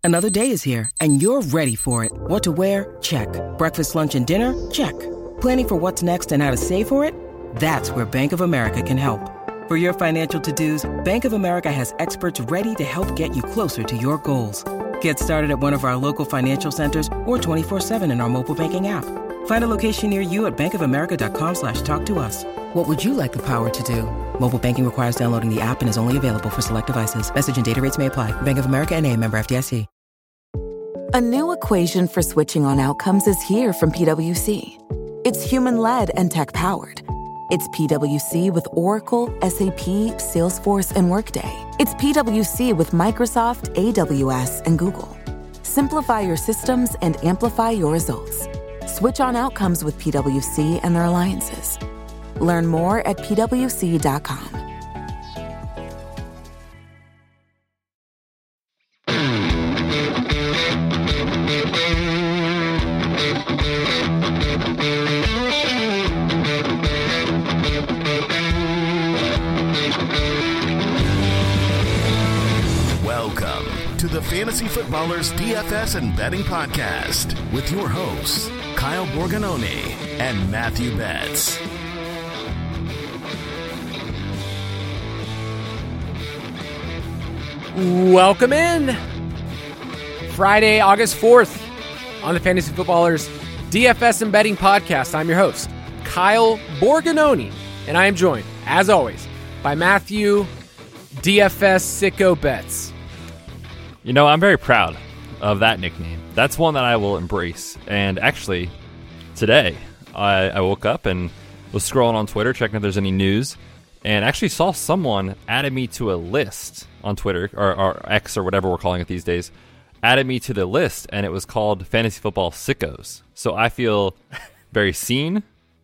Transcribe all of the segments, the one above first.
Another day is here, and you're ready for it. What to wear? Check. Breakfast, lunch, and dinner? Check. Planning for what's next and how to save for it? That's where Bank of America can help. For your financial to-dos, Bank of America has experts ready to help get you closer to your goals. Get started at one of our local financial centers or 24/7 in our mobile banking app. Find a location near you at bankofamerica.com/talktous. What would you like the power to do? Mobile banking requires downloading the app and is only available for select devices. Message and data rates may apply. Bank of America N.A., member FDIC. A new equation for switching on outcomes is here from PwC. It's human-led and tech-powered. It's PwC with Oracle, SAP, Salesforce, and Workday. It's PwC with Microsoft, AWS, and Google. Simplify your systems and amplify your results. Switch on outcomes with PwC and their alliances. Learn more at pwc.com. Welcome to the Fantasy Footballers DFS and Betting Podcast with your hosts, Kyle Borgognoni and Matthew Betts. Welcome in. Friday, August 4th on the Fantasy Footballers DFS and Betting Podcast. I'm your host, Kyle Borgognoni, and I am joined, as always, by Matthew DFS Sicko Betts. You know, I'm very proud of that nickname. That's one that I will embrace. And actually, today, I woke up and was scrolling on Twitter, checking if there's any news, and actually saw someone added me to a list on Twitter, or X, or whatever we're calling it these days, added me to the list, and it was called Fantasy Football Sickos. So I feel very seen.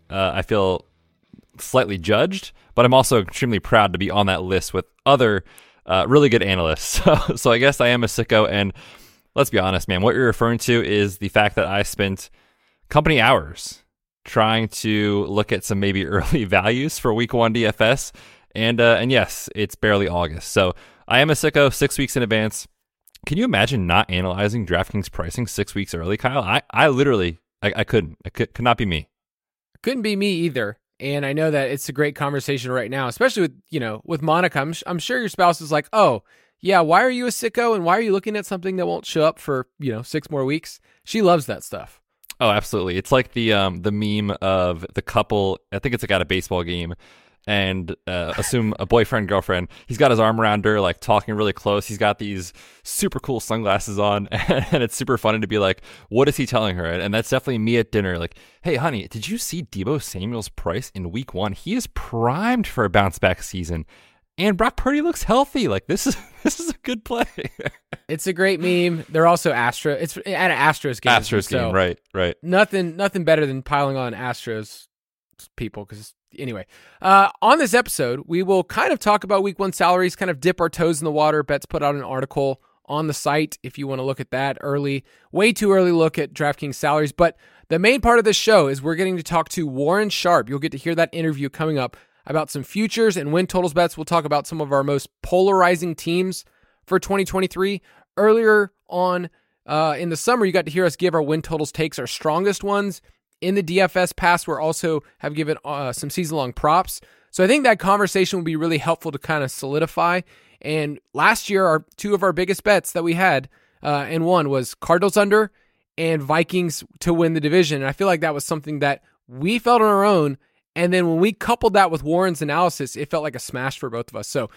I feel slightly judged, but I'm also extremely proud to be on that list with other really good analysts. So I guess I am a sicko, and let's be honest, man, what you're referring to is the fact that I spent company hours trying to look at some maybe early values for Week 1 DFS, and yes, it's barely August. So I am a sicko 6 weeks in advance. Can you imagine not analyzing DraftKings pricing 6 weeks early, Kyle? I literally, I couldn't. It could not be me. Couldn't be me either. And I know that it's a great conversation right now, especially with Monica. I'm sure your spouse is like, oh, yeah, why are you a sicko? And why are you looking at something that won't show up for, 6 more weeks? She loves that stuff. Oh, absolutely. It's like the meme of the couple, I think it's like at a baseball game, and assume a boyfriend, girlfriend. He's got his arm around her, like talking really close. He's got these super cool sunglasses on, and it's super funny to be like, what is he telling her? And that's definitely me at dinner. Like, hey, honey, did you see Deebo Samuel's price in Week 1? He is primed for a bounce back season, and Brock Purdy looks healthy. Like, this is a good play. It's a great meme. They're also It's at an Astros game. Astros game, right. Nothing better than piling on Astros people, because anyway, on this episode, we will kind of talk about Week 1 salaries, kind of dip our toes in the water. Betts put out an article on the site if you want to look at that early. Way too early look at DraftKings salaries. But the main part of this show is we're getting to talk to Warren Sharp. You'll get to hear that interview coming up about some futures and win totals bets. We'll talk about some of our most polarizing teams for 2023. Earlier on in the summer, you got to hear us give our win totals takes, our strongest ones. In the DFS past, we also have given some season-long props. So I think that conversation will be really helpful to kind of solidify. And last year, two of our biggest bets that we had and one was Cardinals under and Vikings to win the division. And I feel like that was something that we felt on our own. And then when we coupled that with Warren's analysis, it felt like a smash for both of us. So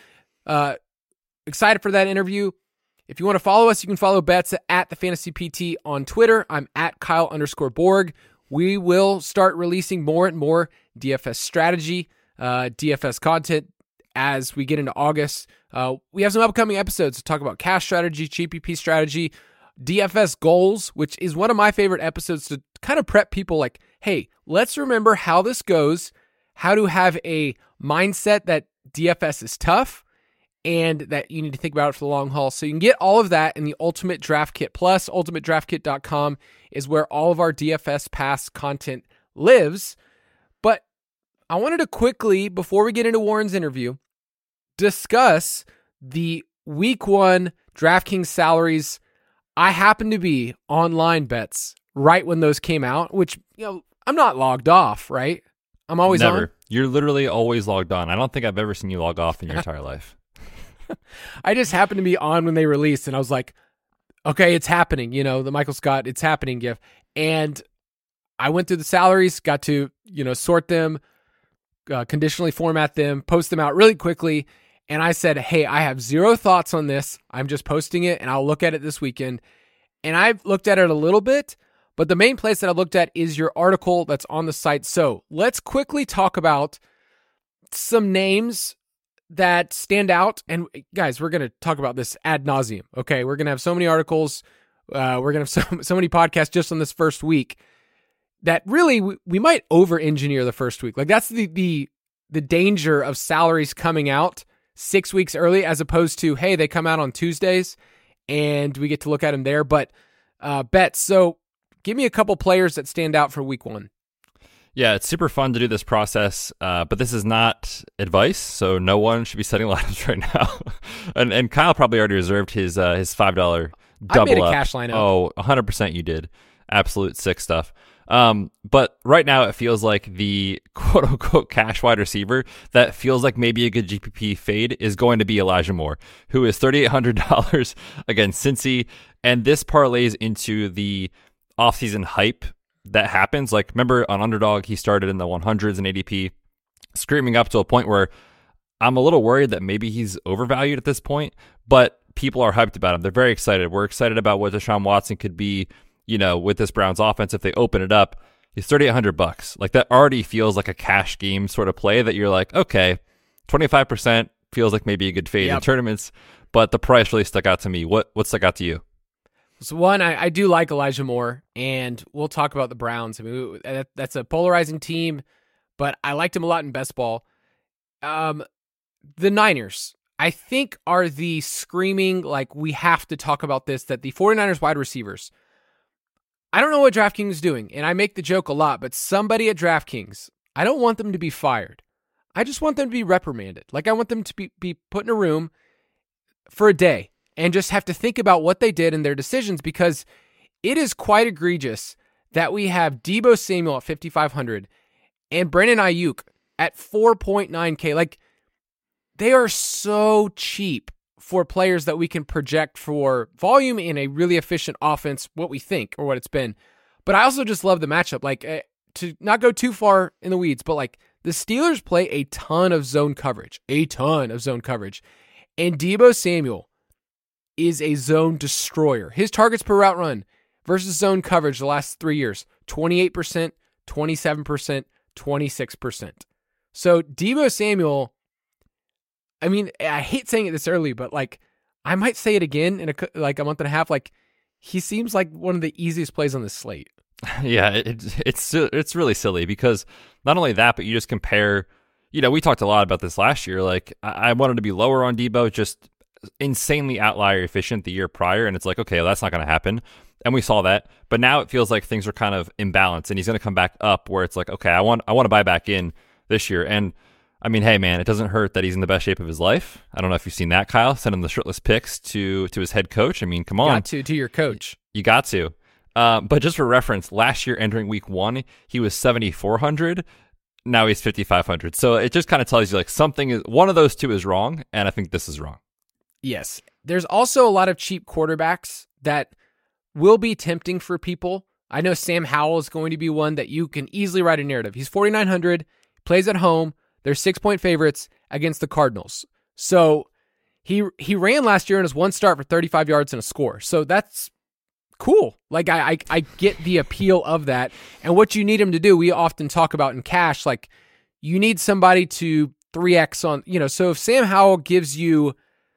excited for that interview. If you want to follow us, you can follow Betts at the Fantasy PT on Twitter. I'm at Kyle_Borg. We will start releasing more and more DFS strategy, DFS content as we get into August. We have some upcoming episodes to talk about cash strategy, GPP strategy, DFS goals, which is one of my favorite episodes to kind of prep people like, hey, let's remember how this goes, how to have a mindset that DFS is tough and that you need to think about it for the long haul. So you can get all of that in the Ultimate Draft Kit Plus. UltimateDraftKit.com is where all of our DFS Pass content lives. But I wanted to quickly, before we get into Warren's interview, discuss the Week 1 DraftKings salaries. I happened to be on line bets right when those came out, which, I'm not logged off, right? I'm always Never. on. You're literally always logged on. I don't think I've ever seen you log off in your entire life. I just happened to be on when they released, and I was like, okay, it's happening. The Michael Scott, it's happening GIF. And I went through the salaries, got to, sort them, conditionally format them, post them out really quickly. And I said, hey, I have zero thoughts on this. I'm just posting it, and I'll look at it this weekend. And I've looked at it a little bit, but the main place that I looked at is your article that's on the site. So let's quickly talk about some names that stand out. And guys, we're going to talk about this ad nauseum. Okay. We're going to have so many articles. We're going to have so many podcasts just on this first week that really we might over engineer the first week. Like that's the danger of salaries coming out 6 weeks early, as opposed to, hey, they come out on Tuesdays and we get to look at them there. But bets. So give me a couple players that stand out for week one. Yeah, it's super fun to do this process, but this is not advice, so no one should be setting lineups right now. and Kyle probably already reserved his $5 double I made a up. cash lineup. Oh, 100% you did. Absolute sick stuff. But right now it feels like the quote-unquote cash wide receiver that feels like maybe a good GPP fade is going to be Elijah Moore, who is $3,800 against Cincy, and this parlays into the offseason hype that happens. Like, remember on Underdog, he started in the 100s in ADP, screaming up to a point where I'm a little worried that maybe he's overvalued at this point, but people are hyped about him. They're very excited. We're excited about what Deshaun Watson could be, with this Browns offense if they open it up. He's $3,800. Like, that already feels like a cash game sort of play that you're like, okay, 25% feels like maybe a good fade in tournaments, but the price really stuck out to me. What stuck out to you? So one, I do like Elijah Moore, and we'll talk about the Browns. I mean, that's a polarizing team, but I liked him a lot in best ball. The Niners, I think, are the screaming, like, we have to talk about this, that the 49ers wide receivers, I don't know what DraftKings is doing, and I make the joke a lot, but somebody at DraftKings, I don't want them to be fired. I just want them to be reprimanded. Like, I want them to be put in a room for a day and just have to think about what they did and their decisions, because it is quite egregious that we have Deebo Samuel at 5,500 and Brandon Ayuk at 4.9K. Like, they are so cheap for players that we can project for volume in a really efficient offense, what we think or what it's been. But I also just love the matchup. Like, to not go too far in the weeds, but like the Steelers play a ton of zone coverage. And Deebo Samuel is a zone destroyer. His targets per route run versus zone coverage the last 3 years, 28%, 27%, 26%. So Deebo Samuel, I mean, I hate saying it this early, but like, I might say it again in a month and a half. Like, he seems like one of the easiest plays on the slate. Yeah, it's really silly because not only that, but you just compare, we talked a lot about this last year. Like, I wanted to be lower on Deebo, just insanely outlier efficient the year prior, and it's like, okay, well, that's not going to happen, and we saw that. But now it feels like things are kind of imbalanced, and he's going to come back up where it's like, okay, I want to buy back in this year. And I mean, hey man, it doesn't hurt that he's in the best shape of his life. I don't know if you've seen that, Kyle, sending the shirtless pics to his head coach. I mean, come on, got to your coach, you got to. But just for reference, last year entering week one, he was 7,400. Now he's 5,500. So it just kind of tells you like one of those two is wrong, and I think this is wrong. Yes. There's also a lot of cheap quarterbacks that will be tempting for people. I know Sam Howell is going to be one that you can easily write a narrative. He's 4,900, plays at home. They're 6-point favorites against the Cardinals. So he ran last year in his one start for 35 yards and a score. So that's cool. Like, I get the appeal of that. And what you need him to do, we often talk about in cash, like, you need somebody to 3X on, so if Sam Howell gives you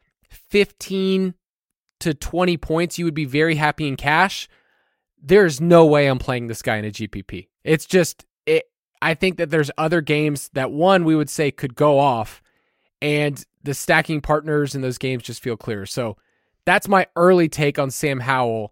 15 to 20 points, you would be very happy in cash. There's no way I'm playing this guy in a GPP. It's just, I think that there's other games that, one, we would say could go off, and the stacking partners in those games just feel clearer. So that's my early take on Sam Howell.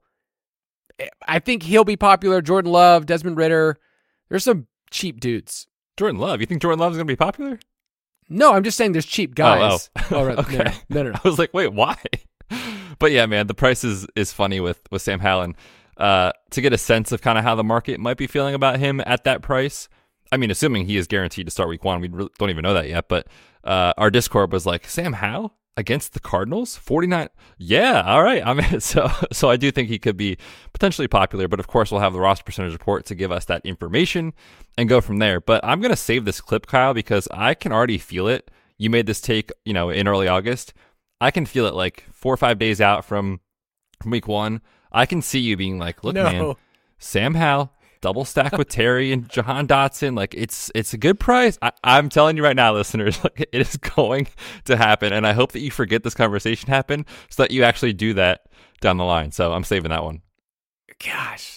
I think he'll be popular. Jordan Love, Desmond Ridder. There's some cheap dudes. Jordan Love? You think Jordan Love is going to be popular? No, I'm just saying there's cheap guys. Oh. Okay. No. I was like, wait, why? But yeah, man, the price is funny with Sam Howell. To get a sense of kind of how the market might be feeling about him at that price. I mean, assuming he is guaranteed to start week 1, we don't even know that yet. But our Discord was like, Sam Howell against the Cardinals, 49. Yeah, all right. I mean, so I do think he could be potentially popular. But of course, we'll have the roster percentage report to give us that information and go from there. But I'm gonna save this clip, Kyle, because I can already feel it. You made this take, in early August. I can feel it like 4 or 5 days out from week 1. I can see you being like, look, man, Sam Howell, double stack with Terry and Jahan Dotson. Like, it's a good price. I'm telling you right now, listeners, like, it is going to happen. And I hope that you forget this conversation happened so that you actually do that down the line. So I'm saving that one. Gosh,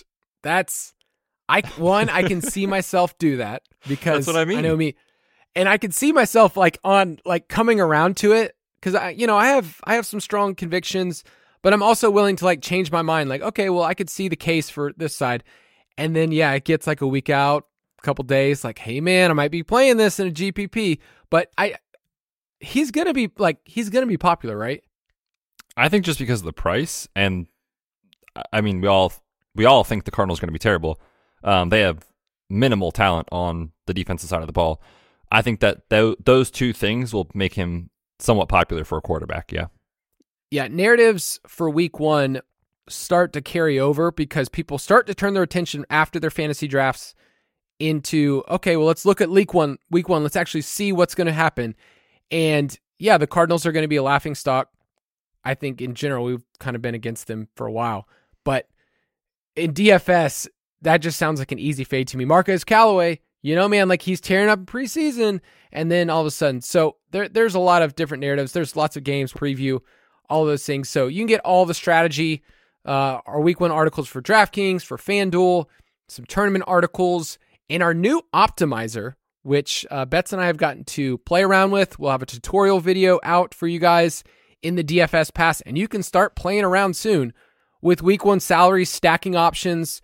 I can see myself do that because that's what I mean. I know me. And I can see myself coming around to it because I have some strong convictions, but I'm also willing to change my mind. Like, okay, well, I could see the case for this side. And then, yeah, it gets a week out, a couple days, hey man, I might be playing this in a GPP, but he's going to be popular, right? I think just because of the price, and I mean, we all think the Cardinals are going to be terrible. They have minimal talent on the defensive side of the ball. I think that those two things will make him somewhat popular for a quarterback. Yeah. Yeah. Narratives for week 1 start to carry over because people start to turn their attention after their fantasy drafts into, okay, well, let's look at week one. Let's actually see what's going to happen. And yeah, the Cardinals are going to be a laughingstock. I think in general, we've kind of been against them for a while, but in DFS, that just sounds like an easy fade to me. Marquez Callaway, man, he's tearing up in preseason, and then all of a sudden, so there's a lot of different narratives. There's lots of games preview, all of those things. So you can get all the strategy, our week 1 articles for DraftKings, for FanDuel, some tournament articles, and our new optimizer, which Betts and I have gotten to play around with. We'll have a tutorial video out for you guys in the DFS Pass, and you can start playing around soon with week 1 salary stacking options.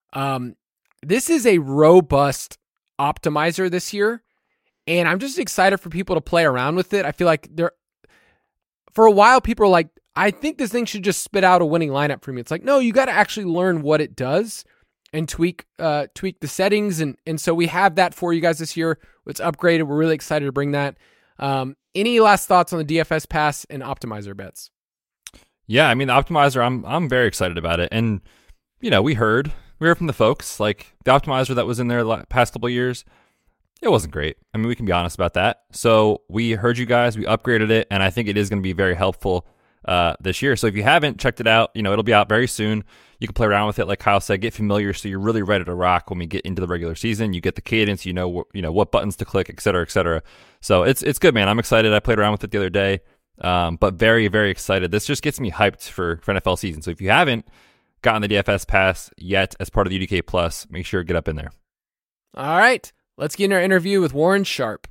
This is a robust optimizer this year, and I'm just excited for people to play around with it. I feel like for a while, people are like, I think this thing should just spit out a winning lineup for me. It's no, you got to actually learn what it does and tweak the settings. And so we have that for you guys this year. It's upgraded. We're really excited to bring that. Any last thoughts on the DFS Pass and optimizer, Bets? Yeah, I mean, the optimizer, I'm very excited about it. And, we heard from the folks, the optimizer that was in there the past couple of years, it wasn't great. I mean, we can be honest about that. So we heard you guys, we upgraded it, and I think it is going to be very helpful this year. So if you haven't checked it out, it'll be out very soon. You can play around with it, like Kyle said, get familiar so you're really ready to rock when we get into the regular season. You get the cadence, what buttons to click, et cetera, et cetera. So it's good, man. I'm excited. I played around with it the other day, but very, very excited. This just gets me hyped for NFL season. So if you haven't gotten the DFS Pass yet as part of the UDK Plus, make sure to get up in there. All right, let's get in our interview with Warren Sharp.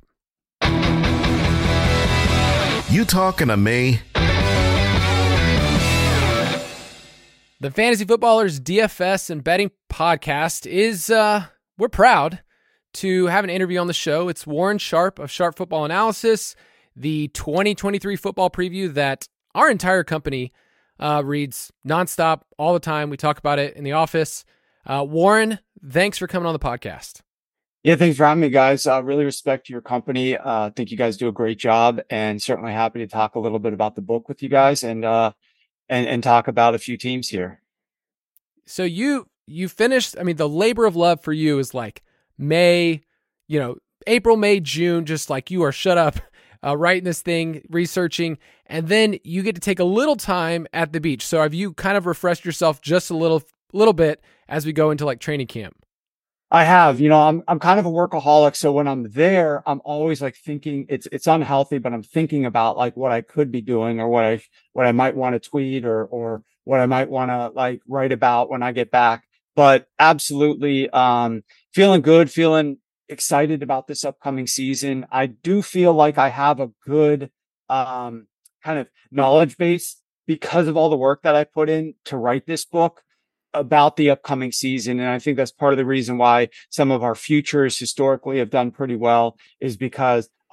You talking to me? The Fantasy Footballers DFS and Betting Podcast is, we're proud to have an interview on the show. It's Warren Sharp of Sharp Football Analysis, the 2023 football preview that our entire company reads nonstop all the time. We talk about it in the office. Warren, thanks for coming on the podcast. Yeah, thanks for having me, guys. Really respect your company. I think you guys do a great job, and certainly happy to talk a little bit about the book with you guys and talk about a few teams here. So you finished, I mean, the labor of love for you is May, April, May, June, just you are shut up, writing this thing, researching, and then you get to take a little time at the beach. So have you kind of refreshed yourself just a little bit as we go into training camp? I have, I'm kind of a workaholic. So when I'm there, I'm always thinking it's unhealthy, but I'm thinking about what I could be doing or what I might want to tweet or what I might want to write about when I get back. But absolutely, feeling good, feeling excited about this upcoming season. I do feel like I have a good, kind of knowledge base because of all the work that I put in to write this book about the upcoming season. And I think that's part of the reason why some of our futures historically have done pretty well is because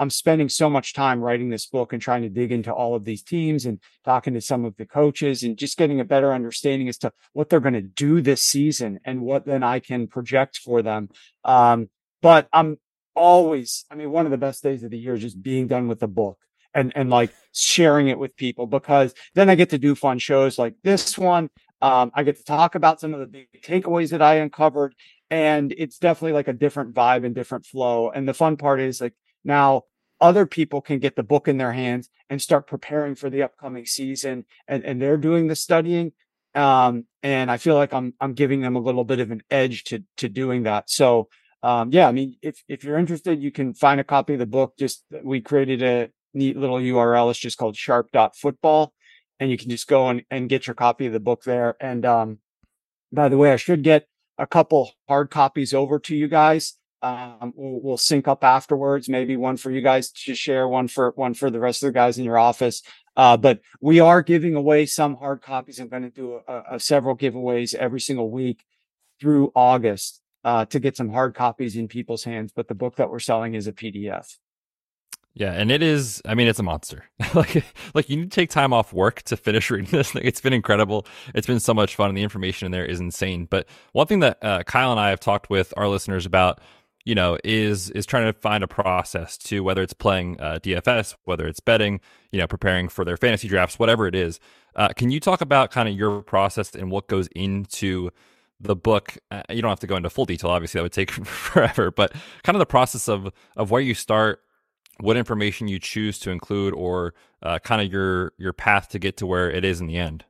I'm spending so much time writing this book and trying to dig into all of these teams and talking to some of the coaches and just getting a better understanding as to what they're going to do this season and what then I can project for them. But I'm always, I mean, one of the best days of the year is just being done with the book and like sharing it with people, because then I get to do fun shows like this one. I get to talk about some of the big takeaways that I uncovered, and it's definitely like a different vibe and different flow. And the fun part is like now other people can get the book in their hands and start preparing for the upcoming season, and they're doing the studying. And I feel like I'm giving them a little bit of an edge to doing that. So yeah, I mean, if you're interested, you can find a copy of the book. Just we created a neat little URL. It's just called sharp.football. And you can just go and get your copy of the book there. And by the way, I should get a couple hard copies over to you guys. We'll sync up afterwards. Maybe one for you guys to share, one for the rest of the guys in your office. But we are giving away some hard copies. I'm going to do several giveaways every single week through August to get some hard copies in people's hands. But the book that we're selling is a PDF. Yeah, and it is, I mean, it's a monster. like you need to take time off work to finish reading this thing. It's been incredible. It's been so much fun, and the information in there is insane. But one thing that Kyle and I have talked with our listeners about, you know, is trying to find a process to, whether it's playing DFS, whether it's betting, you know, preparing for their fantasy drafts, whatever it is. Can you talk about kind of your process and what goes into the book? You don't have to go into full detail, obviously that would take forever, but kind of the process of where you start, what information you choose to include, or kind of your path to get to where it is in the end.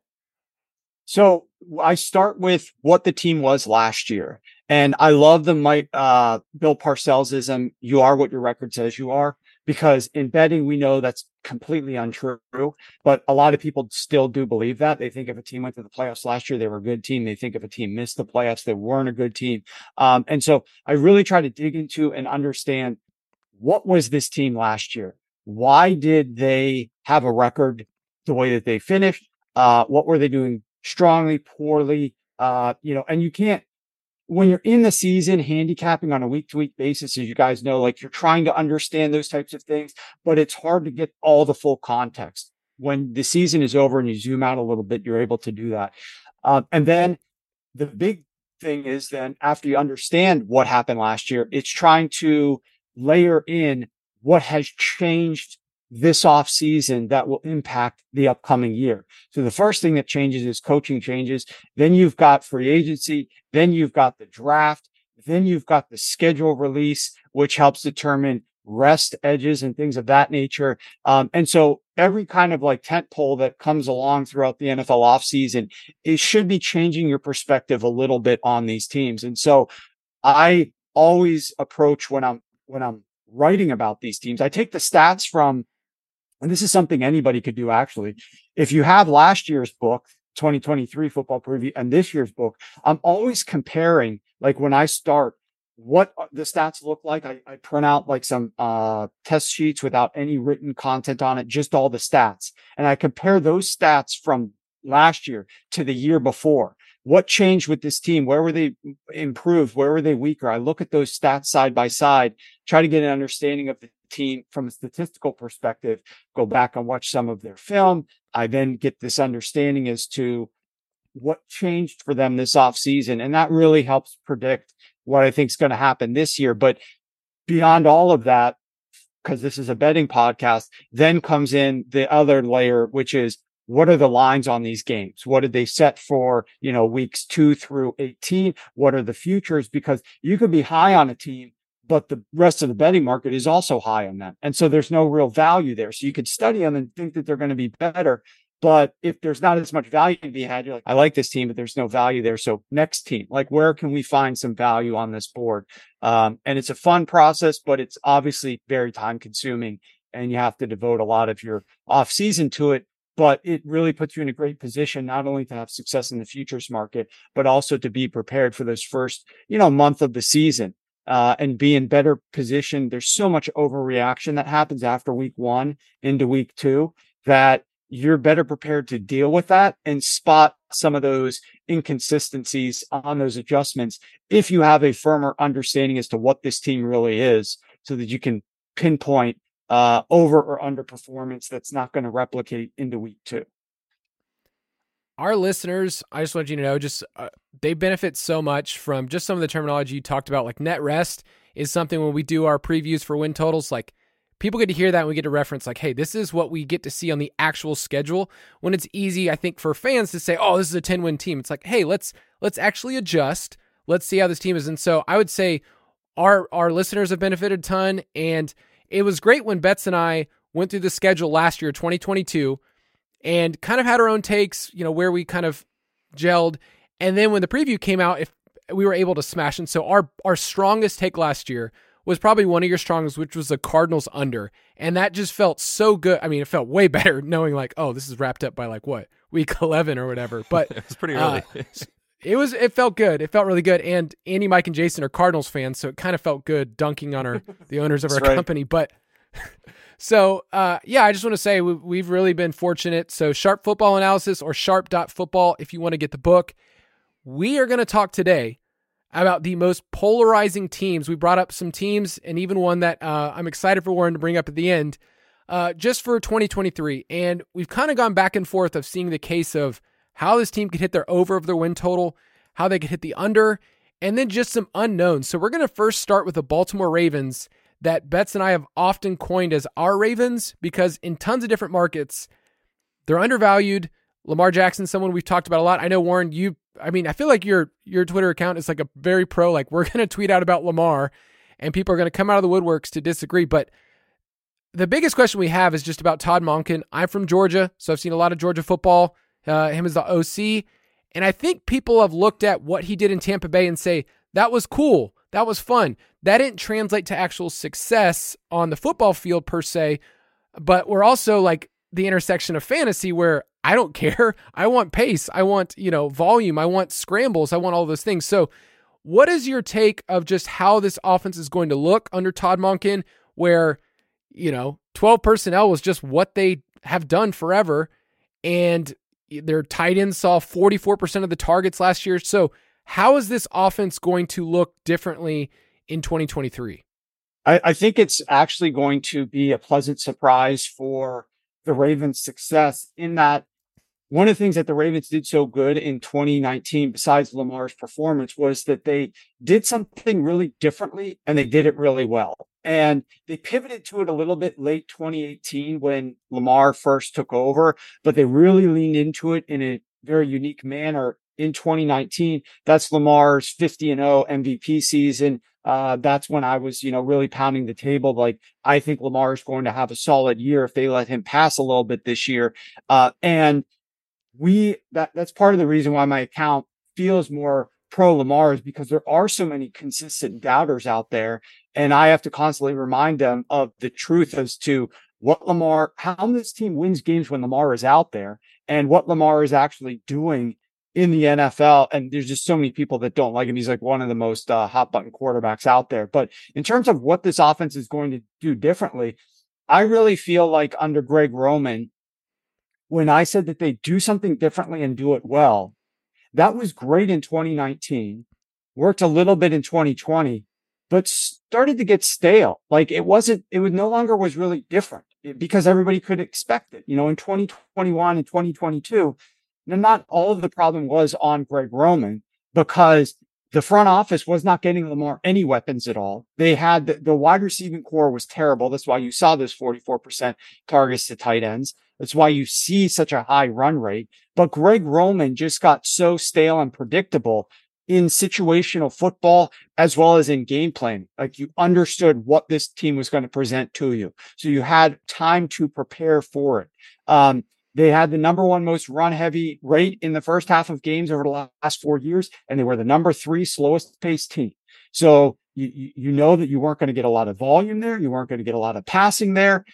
So I start with what the team was last year. And I love the Bill Parcells-ism, you are what your record says you are, because in betting, we know that's completely untrue, but a lot of people still do believe that. They think if a team went to the playoffs last year, they were a good team. They think if a team missed the playoffs, they weren't a good team. And so I really try to dig into and understand, what was this team last year? Why did they have a record the way that they finished? What were they doing strongly, poorly? And you can't, when you're in the season, handicapping on a week-to-week basis, as you guys know, like you're trying to understand those types of things, but it's hard to get all the full context. When the season is over and you zoom out a little bit, you're able to do that. And then the big thing is then after you understand what happened last year, it's trying to layer in what has changed this off season that will impact the upcoming year. So the first thing that changes is coaching changes. Then you've got free agency. Then you've got the draft. Then you've got the schedule release, which helps determine rest edges and things of that nature. And so every kind of like tent pole that comes along throughout the NFL offseason, it should be changing your perspective a little bit on these teams. And so I always approach when I'm writing about these teams, I take the stats from, and this is something anybody could do actually. If you have last year's book, 2023 football preview, and this year's book, I'm always comparing, like when I start, what the stats look like. I print out like some test sheets without any written content on it, just all the stats. And I compare those stats from last year to the year before. What changed with this team? Where were they improved? Where were they weaker? I look at those stats side by side, try to get an understanding of the team from a statistical perspective, go back and watch some of their film. I then get this understanding as to what changed for them this offseason. And that really helps predict what I think is going to happen this year. But beyond all of that, because this is a betting podcast, then comes in the other layer, which is, what are the lines on these games? What did they set for, weeks 2 through 18? What are the futures? Because you could be high on a team, but the rest of the betting market is also high on them. And so there's no real value there. So you could study them and think that they're going to be better. But if there's not as much value to be had, you're like, I like this team, but there's no value there. So next team, like where can we find some value on this board? And it's a fun process, but it's obviously very time consuming and you have to devote a lot of your off season to it. But it really puts you in a great position, not only to have success in the futures market, but also to be prepared for those first, month of the season, and be in better position. There's so much overreaction that happens after week 1 into week 2 that you're better prepared to deal with that and spot some of those inconsistencies on those adjustments if you have a firmer understanding as to what this team really is, so that you can pinpoint over or underperformance that's not going to replicate into week 2. Our listeners, I just want you to know, they benefit so much from just some of the terminology you talked about. Like net rest is something when we do our previews for win totals, like people get to hear that and we get to reference like, hey, this is what we get to see on the actual schedule. When it's easy, I think, for fans to say, oh, this is a 10-win team. It's like, hey, let's actually adjust. Let's see how this team is. And so I would say our listeners have benefited a ton. And it was great when Betts and I went through the schedule last year, 2022, and kind of had our own takes, where we kind of gelled. And then when the preview came out, if we were able to smash. And so our strongest take last year was probably one of your strongest, which was the Cardinals under. And that just felt so good. I mean, it felt way better knowing like, oh, this is wrapped up by like what, week 11 or whatever. But it was pretty early. It felt good. It felt really good. And Andy, Mike, and Jason are Cardinals fans, so it kind of felt good dunking on the owners of our company. But so, I just want to say we've really been fortunate. So Sharp Football Analysis, or sharp.football, if you want to get the book. We are going to talk today about the most polarizing teams. We brought up some teams and even one that I'm excited for Warren to bring up at the end, just for 2023. And we've kind of gone back and forth of seeing the case of how this team could hit their over of their win total, how they could hit the under, and then just some unknowns. So we're going to first start with the Baltimore Ravens that Betts and I have often coined as our Ravens, because in tons of different markets, they're undervalued. Lamar Jackson, someone we've talked about a lot. I know, Warren, I feel like your Twitter account is like a very pro, like we're going to tweet out about Lamar and people are going to come out of the woodworks to disagree. But the biggest question we have is just about Todd Monken. I'm from Georgia, so I've seen a lot of Georgia football, him as the OC. And I think people have looked at what he did in Tampa Bay and say, that was cool. That was fun. That didn't translate to actual success on the football field per se, but we're also like the intersection of fantasy where I don't care. I want pace. I want, volume. I want scrambles. I want all those things. So what is your take of just how this offense is going to look under Todd Monken, where, 12 personnel was just what they have done forever, and their tight ends saw 44% of the targets last year. So how is this offense going to look differently in 2023? I think it's actually going to be a pleasant surprise for the Ravens' success, in that one of the things that the Ravens did so good in 2019, besides Lamar's performance, was that they did something really differently and they did it really well. And they pivoted to it a little bit late 2018 when Lamar first took over, but they really leaned into it in a very unique manner in 2019. That's Lamar's 50-0 MVP season. That's when I was, really pounding the table. Like, I think Lamar is going to have a solid year if they let him pass a little bit this year. And that's part of the reason why my account feels more pro Lamar, is because there are so many consistent doubters out there. And I have to constantly remind them of the truth as to how this team wins games when Lamar is out there, and what Lamar is actually doing in the NFL. And there's just so many people that don't like him. He's like one of the most hot button quarterbacks out there. But in terms of what this offense is going to do differently, I really feel like under Greg Roman, when I said that they do something differently and do it well, that was great in 2019, worked a little bit in 2020, but started to get stale. Like, it no longer was really different because everybody could expect it. In 2021 and 2022, not all of the problem was on Greg Roman, because the front office was not getting Lamar any weapons at all. They had the wide receiving core was terrible. That's why you saw those 44% targets to tight ends. That's why you see such a high run rate. But Greg Roman just got so stale and predictable in situational football as well as in game planning. Like, you understood what this team was going to present to you, so you had time to prepare for it. They had the number one most run heavy rate in the first half of games over the last 4 years, and they were the number 3 slowest paced team. So you know that you weren't going to get a lot of volume there. You weren't going to get a lot of passing there.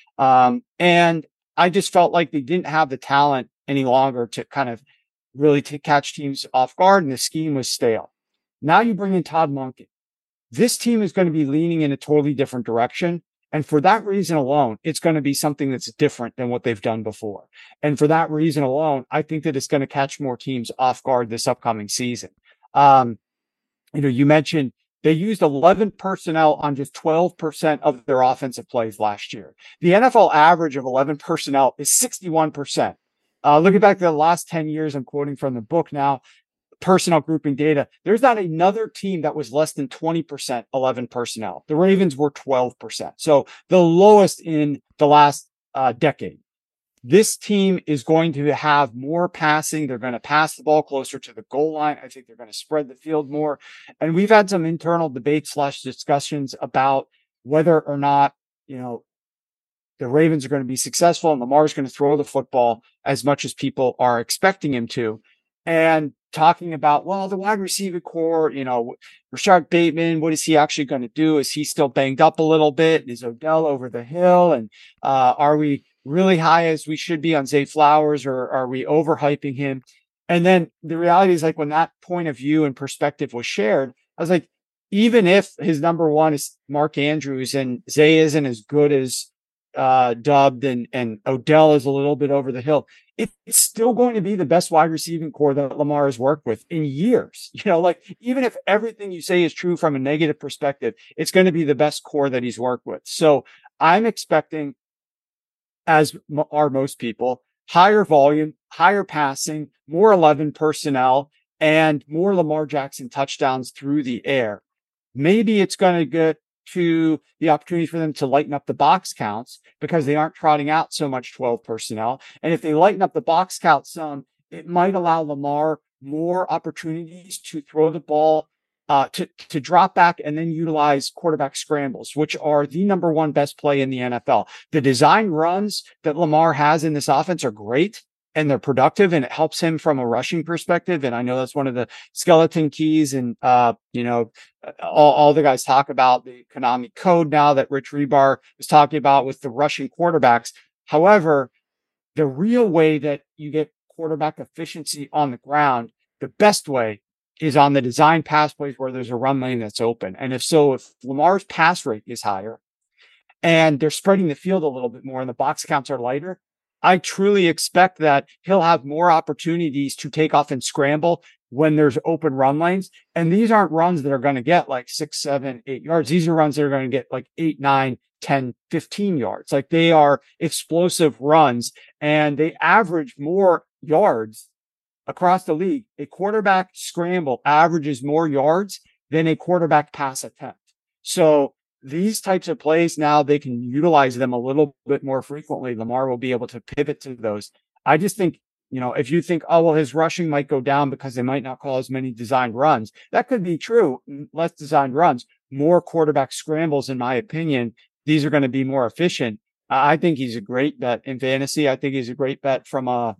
And I just felt like they didn't have the talent any longer to kind of really catch teams off guard, and the scheme was stale. Now you bring in Todd Monken. This team is going to be leaning in a totally different direction. And for that reason alone, it's going to be something that's different than what they've done before. And for that reason alone, I think that it's going to catch more teams off guard this upcoming season. You mentioned They used 11 personnel on just 12% of their offensive plays last year. The NFL average of 11 personnel is 61%. Looking back to the last 10 years, I'm quoting from the book now, personnel grouping data. There's not another team that was less than 20% 11 personnel. The Ravens were 12%. So the lowest in the last decade. This team is going to have more passing. They're going to pass the ball closer to the goal line. I think they're going to spread the field more. And we've had some internal debates / discussions about whether or not, the Ravens are going to be successful and Lamar's going to throw the football as much as people are expecting him to. And talking about, well, the wide receiver core, Rashard Bateman, what is he actually going to do? Is he still banged up a little bit? Is Odell over the hill? And are we really high as we should be on Zay Flowers, or are we overhyping him? And then the reality is, like, when that point of view and perspective was shared, I was like, even if his number one is Mark Andrews and Zay isn't as good as dubbed and Odell is a little bit over the hill, it's still going to be the best wide receiving core that Lamar has worked with in years. Even if everything you say is true from a negative perspective, it's going to be the best core that he's worked with. So I'm expecting, as are most people, higher volume, higher passing, more 11 personnel, and more Lamar Jackson touchdowns through the air. Maybe it's going to get to the opportunity for them to lighten up the box counts because they aren't trotting out so much 12 personnel. And if they lighten up the box count some, it might allow Lamar more opportunities to throw the ball, to drop back and then utilize quarterback scrambles, which are the number one best play in the NFL. The design runs that Lamar has in this offense are great and they're productive, and it helps him from a rushing perspective. And I know that's one of the skeleton keys. And, all the guys talk about the Konami code now that Rich Hribar was talking about with the rushing quarterbacks. However, the real way that you get quarterback efficiency on the ground, the best way, is on the design pass plays where there's a run lane that's open. And if Lamar's pass rate is higher and they're spreading the field a little bit more and the box counts are lighter, I truly expect that he'll have more opportunities to take off and scramble when there's open run lanes. And these aren't runs that are going to get like 6, 7, 8 yards. These are runs that are going to get like 8, 9, 10, 15 yards. Like, they are explosive runs and they average more yards across the league. A quarterback scramble averages more yards than a quarterback pass attempt. So these types of plays, now they can utilize them a little bit more frequently. Lamar will be able to pivot to those. I just think, if you think, oh, well, his rushing might go down because they might not call as many designed runs, that could be true. Less designed runs, more quarterback scrambles, in my opinion. These are going to be more efficient. I think he's a great bet in fantasy. I think he's a great bet from a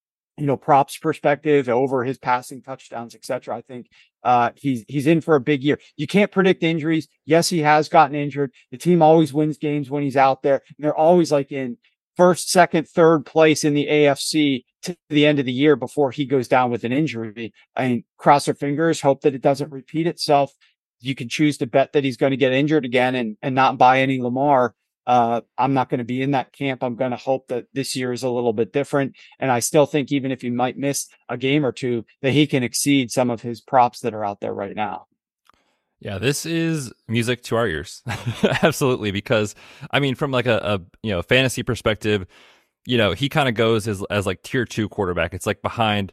props perspective over his passing touchdowns, etc. I think he's in for a big year. You can't predict injuries. Yes, he has gotten injured. The team always wins games when he's out there. And they're always like in first, second, third place in the AFC to the end of the year before he goes down with an injury. I mean, cross our fingers, hope that it doesn't repeat itself. You can choose to bet that he's going to get injured again and not buy any Lamar. I'm not going to be in that camp. I'm going to hope that this year is a little bit different. And I still think even if he might miss a game or two, that he can exceed some of his props that are out there right now. Yeah, this is music to our ears. Absolutely. Because I mean, from like a fantasy perspective, he kind of goes as like tier 2 quarterback. It's like behind,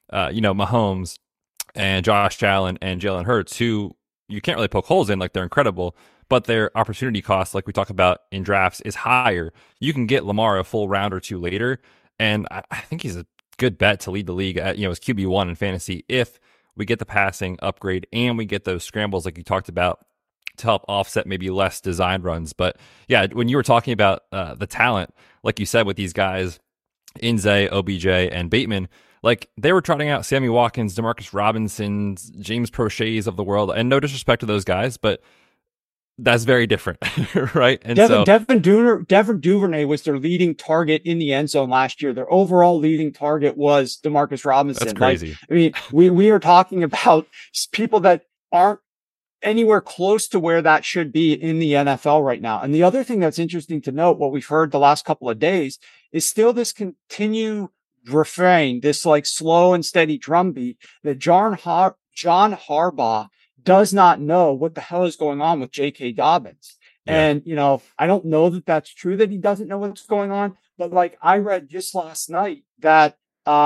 Mahomes and Josh Allen and Jalen Hurts, who you can't really poke holes in. Like, they're incredible, but their opportunity cost, like we talk about in drafts, is higher. You can get Lamar a full round or two later, and I think he's a good bet to lead the league at, as QB1 in fantasy if we get the passing upgrade and we get those scrambles like you talked about to help offset maybe less designed runs. But yeah, when you were talking about the talent, like you said, with these guys, Nze, OBJ, and Bateman, like, they were trotting out Sammy Watkins, Demarcus Robinson, James Prochet's of the world, and no disrespect to those guys, but that's very different, right? And Devin Duvernay was their leading target in the end zone last year. Their overall leading target was Demarcus Robinson. That's crazy. We are talking about people that aren't anywhere close to where that should be in the NFL right now. And the other thing that's interesting to note, what we've heard the last couple of days, is still this continued refrain, this like slow and steady drumbeat that John Harbaugh does not know what the hell is going on with J.K. Dobbins. Yeah. And, I don't know that that's true that he doesn't know what's going on, but like I read just last night that,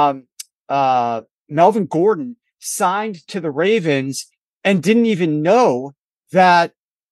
Melvin Gordon signed to the Ravens and didn't even know that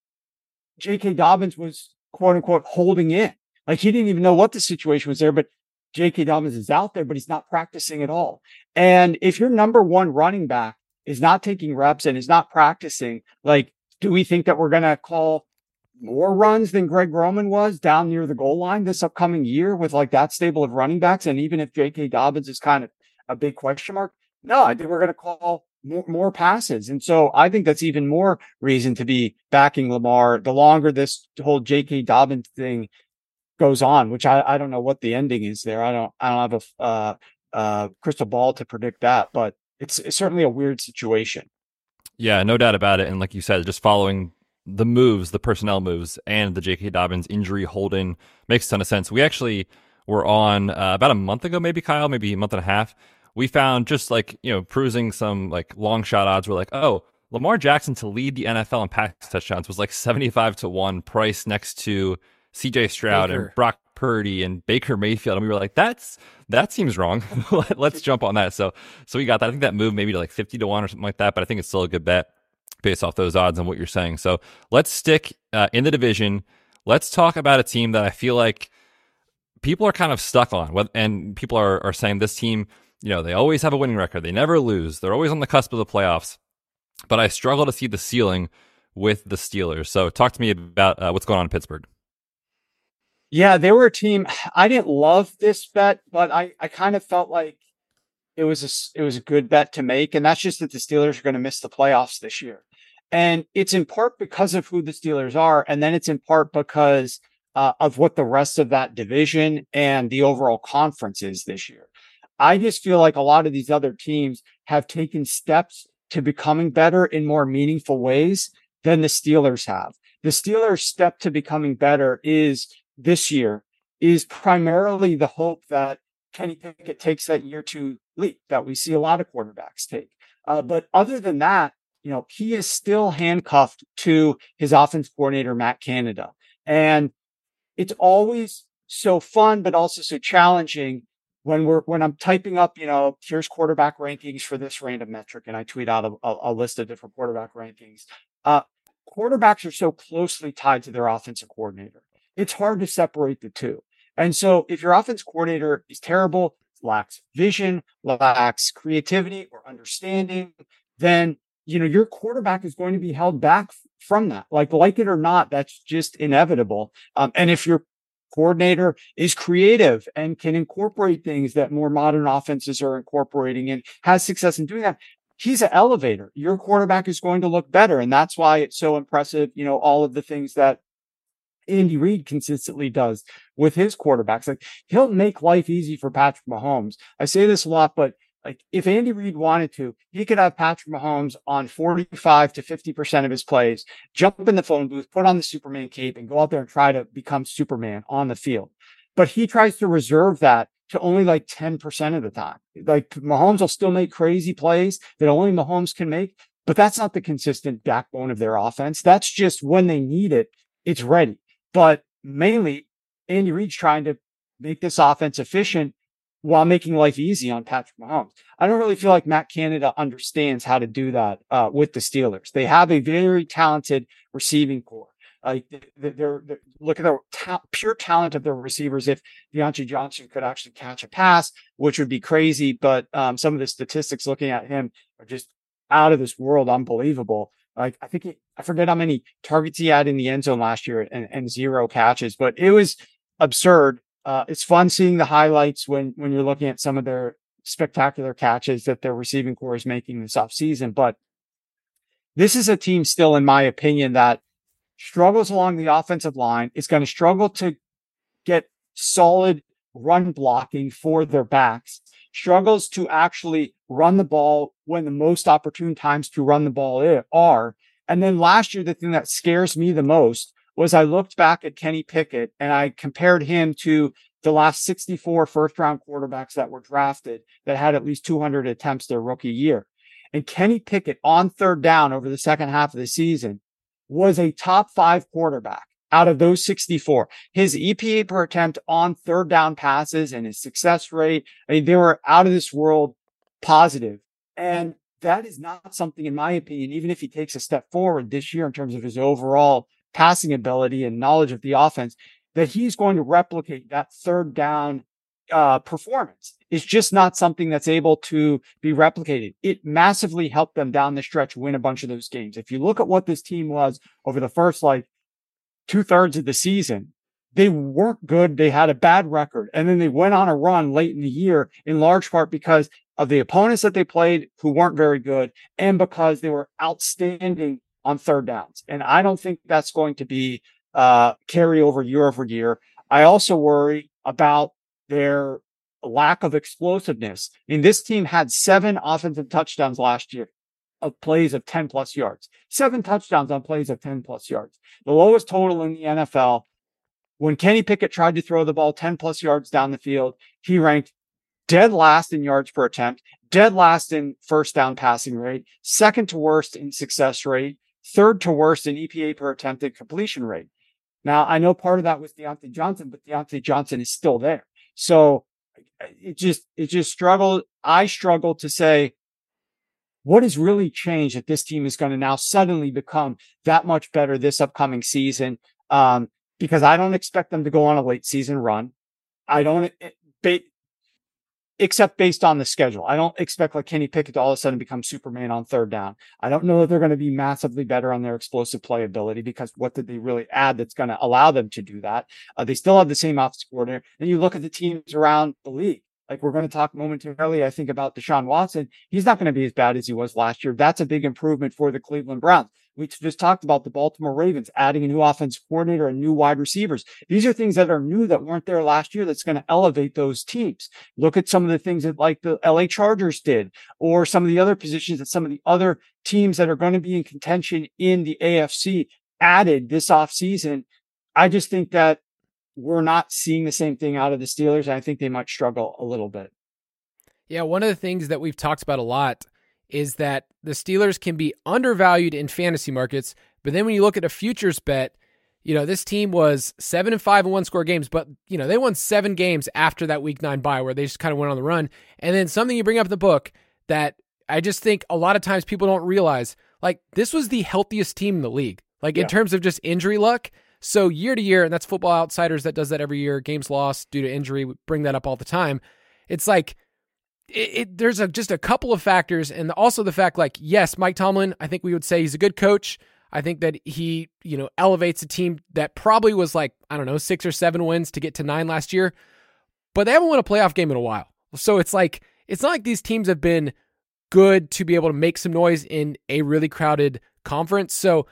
J.K. Dobbins was quote unquote holding in. Like he didn't even know what the situation was there, but J.K. Dobbins is out there, but he's not practicing at all. And if your number one running back is not taking reps and is not practicing, like, do we think that we're going to call more runs than Greg Roman was down near the goal line this upcoming year with like that stable of running backs? And even if J.K. Dobbins is kind of a big question mark, no, I think we're going to call more passes. And so I think that's even more reason to be backing Lamar the longer this whole J.K. Dobbins thing goes on, which I don't know what the ending is there. I don't have a crystal ball to predict that, but it's certainly a weird situation. Yeah, no doubt about it. And like you said, just following the moves, the personnel moves, and the J.K. Dobbins injury holding makes a ton of sense. We actually were on about a month ago, maybe, Kyle, maybe a month and a half. We found just like, perusing some like long shot odds. We're like, oh, Lamar Jackson to lead the NFL in pass touchdowns was like 75-1 price next to CJ Stroud Baker. and Brock Purdy and Baker Mayfield. And we were like, that seems wrong. Let's jump on that. So we got that. I think that moved maybe to like 50-1 or something like that, but I think it's still a good bet based off those odds and what you're saying. So let's stick in the division. Let's talk about a team that I feel like people are kind of stuck on. And people are saying this team, they always have a winning record. They never lose. They're always on the cusp of the playoffs. But I struggle to see the ceiling with the Steelers. So talk to me about what's going on in Pittsburgh. Yeah, they were a team. I didn't love this bet, but I kind of felt like it was a good bet to make. And that's just that the Steelers are going to miss the playoffs this year. And it's in part because of who the Steelers are. And then it's in part because of what the rest of that division and the overall conference is this year. I just feel like a lot of these other teams have taken steps to becoming better in more meaningful ways than the Steelers have. The Steelers' step to becoming better this year is primarily the hope that Kenny Pickett takes that year two leap that we see a lot of quarterbacks take. But other than that, he is still handcuffed to his offense coordinator, Matt Canada. And it's always so fun, but also so challenging when I'm typing up, here's quarterback rankings for this random metric, and I tweet out a list of different quarterback rankings. Quarterbacks are so closely tied to their offensive coordinator. It's hard to separate the two. And so if your offense coordinator is terrible, lacks vision, lacks creativity or understanding, then, your quarterback is going to be held back from that. Like it or not, that's just inevitable. And if your coordinator is creative and can incorporate things that more modern offenses are incorporating and has success in doing that, he's an elevator. Your quarterback is going to look better. And that's why it's so impressive, all of the things that Andy Reid consistently does with his quarterbacks. Like he'll make life easy for Patrick Mahomes. I say this a lot, but like if Andy Reid wanted to, he could have Patrick Mahomes on 45 to 50% of his plays, jump in the phone booth, put on the Superman cape and go out there and try to become Superman on the field. But he tries to reserve that to only like 10% of the time. Like Mahomes will still make crazy plays that only Mahomes can make, but that's not the consistent backbone of their offense. That's just when they need it, it's ready. But mainly Andy Reid's trying to make this offense efficient while making life easy on Patrick Mahomes. I don't really feel like Matt Canada understands how to do that with the Steelers. They have a very talented receiving core. They're look at the pure talent of their receivers. If Deontay Johnson could actually catch a pass, which would be crazy, but some of the statistics looking at him are just out of this world, unbelievable. Like I forget how many targets he had in the end zone last year and 0 catches, but it was absurd. It's fun seeing the highlights when you're looking at some of their spectacular catches that their receiving core is making this offseason. But this is a team still, in my opinion, that struggles along the offensive line. Is going to struggle to get solid run blocking for their backs, struggles to actually run the ball when the most opportune times to run the ball are. And then last year, the thing that scares me the most was I looked back at Kenny Pickett and I compared him to the last 64 first-round quarterbacks that were drafted that had at least 200 attempts their rookie year. And Kenny Pickett on third down over the second half of the season was a top 5 quarterback out of those 64. His EPA per attempt on third down passes and his success rate, I mean, they were out of this world positive. And that is not something, in my opinion, even if he takes a step forward this year in terms of his overall passing ability and knowledge of the offense, that he's going to replicate that third down performance. It's just not something that's able to be replicated. It massively helped them down the stretch win a bunch of those games. If you look at what this team was over the first 2/3 of the season, they weren't good. They had a bad record. And then they went on a run late in the year, in large part because of the opponents that they played who weren't very good and because they were outstanding on third downs. And I don't think that's going to be carry over year. I also worry about their lack of explosiveness. I mean, this team had 7 offensive touchdowns last year of plays of 10 plus yards, 7 touchdowns on plays of 10 plus yards, the lowest total in the NFL. When Kenny Pickett tried to throw the ball 10 plus yards down the field, he ranked dead last in yards per attempt, dead last in first down passing rate, second to worst in success rate, third to worst in EPA per attempt and completion rate. Now, I know part of that was Deontay Johnson, but Deontay Johnson is still there. So it just struggled. I struggle to say what has really changed that this team is going to now suddenly become that much better this upcoming season. Because I don't expect them to go on a late season run. I don't, except based on the schedule. I don't expect Kenny Pickett to all of a sudden become Superman on third down. I don't know that they're going to be massively better on their explosive playability, because what did they really add that's going to allow them to do that? They still have the same offensive coordinator. And you look at the teams around the league. We're going to talk momentarily, I think, about Deshaun Watson. He's not going to be as bad as he was last year. That's a big improvement for the Cleveland Browns. We just talked about the Baltimore Ravens adding a new offensive coordinator and new wide receivers. These are things that are new that weren't there last year that's going to elevate those teams. Look at some of the things that the LA Chargers did, or some of the other positions that some of the other teams that are going to be in contention in the AFC added this offseason. I just think that we're not seeing the same thing out of the Steelers, and I think they might struggle a little bit. Yeah, one of the things that we've talked about a lot is that the Steelers can be undervalued in fantasy markets, but then when you look at a futures bet, this team was 7-5 in one-score games, but they won 7 games after that Week 9 bye where they just kind of went on the run. And then something you bring up in the book that I just think a lot of times people don't realize, this was the healthiest team in the league, in terms of just injury luck. So year to year, and that's Football Outsiders that does that every year, games lost due to injury, we bring that up all the time. It's there's just a couple of factors, and also the fact, yes, Mike Tomlin, I think we would say he's a good coach. I think that he, elevates a team that probably was 6 or 7 wins to get to 9 last year, but they haven't won a playoff game in a while. So it's not like these teams have been good to be able to make some noise in a really crowded conference. So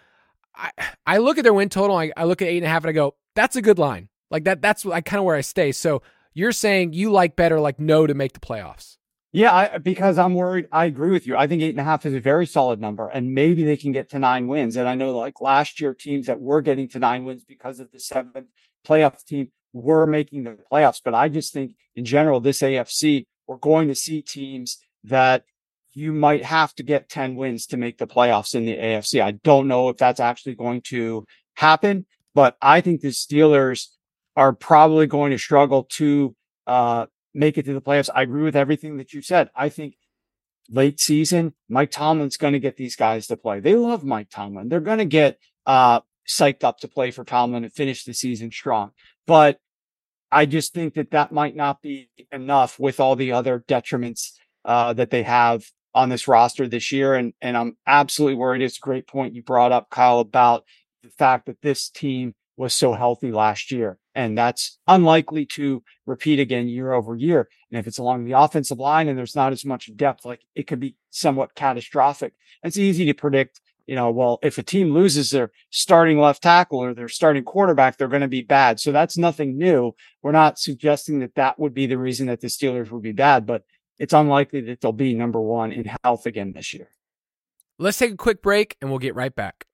I look at their win total, I look at 8.5 and I go, that's a good line. That's kind of where I stay. So you're saying you like better, no to make the playoffs. Yeah, because I'm worried. I agree with you. I think 8.5 is a very solid number, and maybe they can get to 9 wins. And I know last year, teams that were getting to 9 wins because of the 7th playoff team were making the playoffs. But I just think in general, this AFC, we're going to see teams that you might have to get 10 wins to make the playoffs in the AFC. I don't know if that's actually going to happen, but I think the Steelers are probably going to struggle to make it to the playoffs. I agree with everything that you said. I think late season, Mike Tomlin's going to get these guys to play. They love Mike Tomlin. They're going to get psyched up to play for Tomlin and finish the season strong. But I just think that might not be enough with all the other detriments that they have on this roster this year. And I'm absolutely worried. It's a great point you brought up, Kyle, about the fact that this team was so healthy last year. And that's unlikely to repeat again year over year. And if it's along the offensive line and there's not as much depth, it could be somewhat catastrophic. It's easy to predict, if a team loses their starting left tackle or their starting quarterback, they're going to be bad. So that's nothing new. We're not suggesting that would be the reason that the Steelers would be bad, but it's unlikely that they'll be number 1 in health again this year. Let's take a quick break and we'll get right back.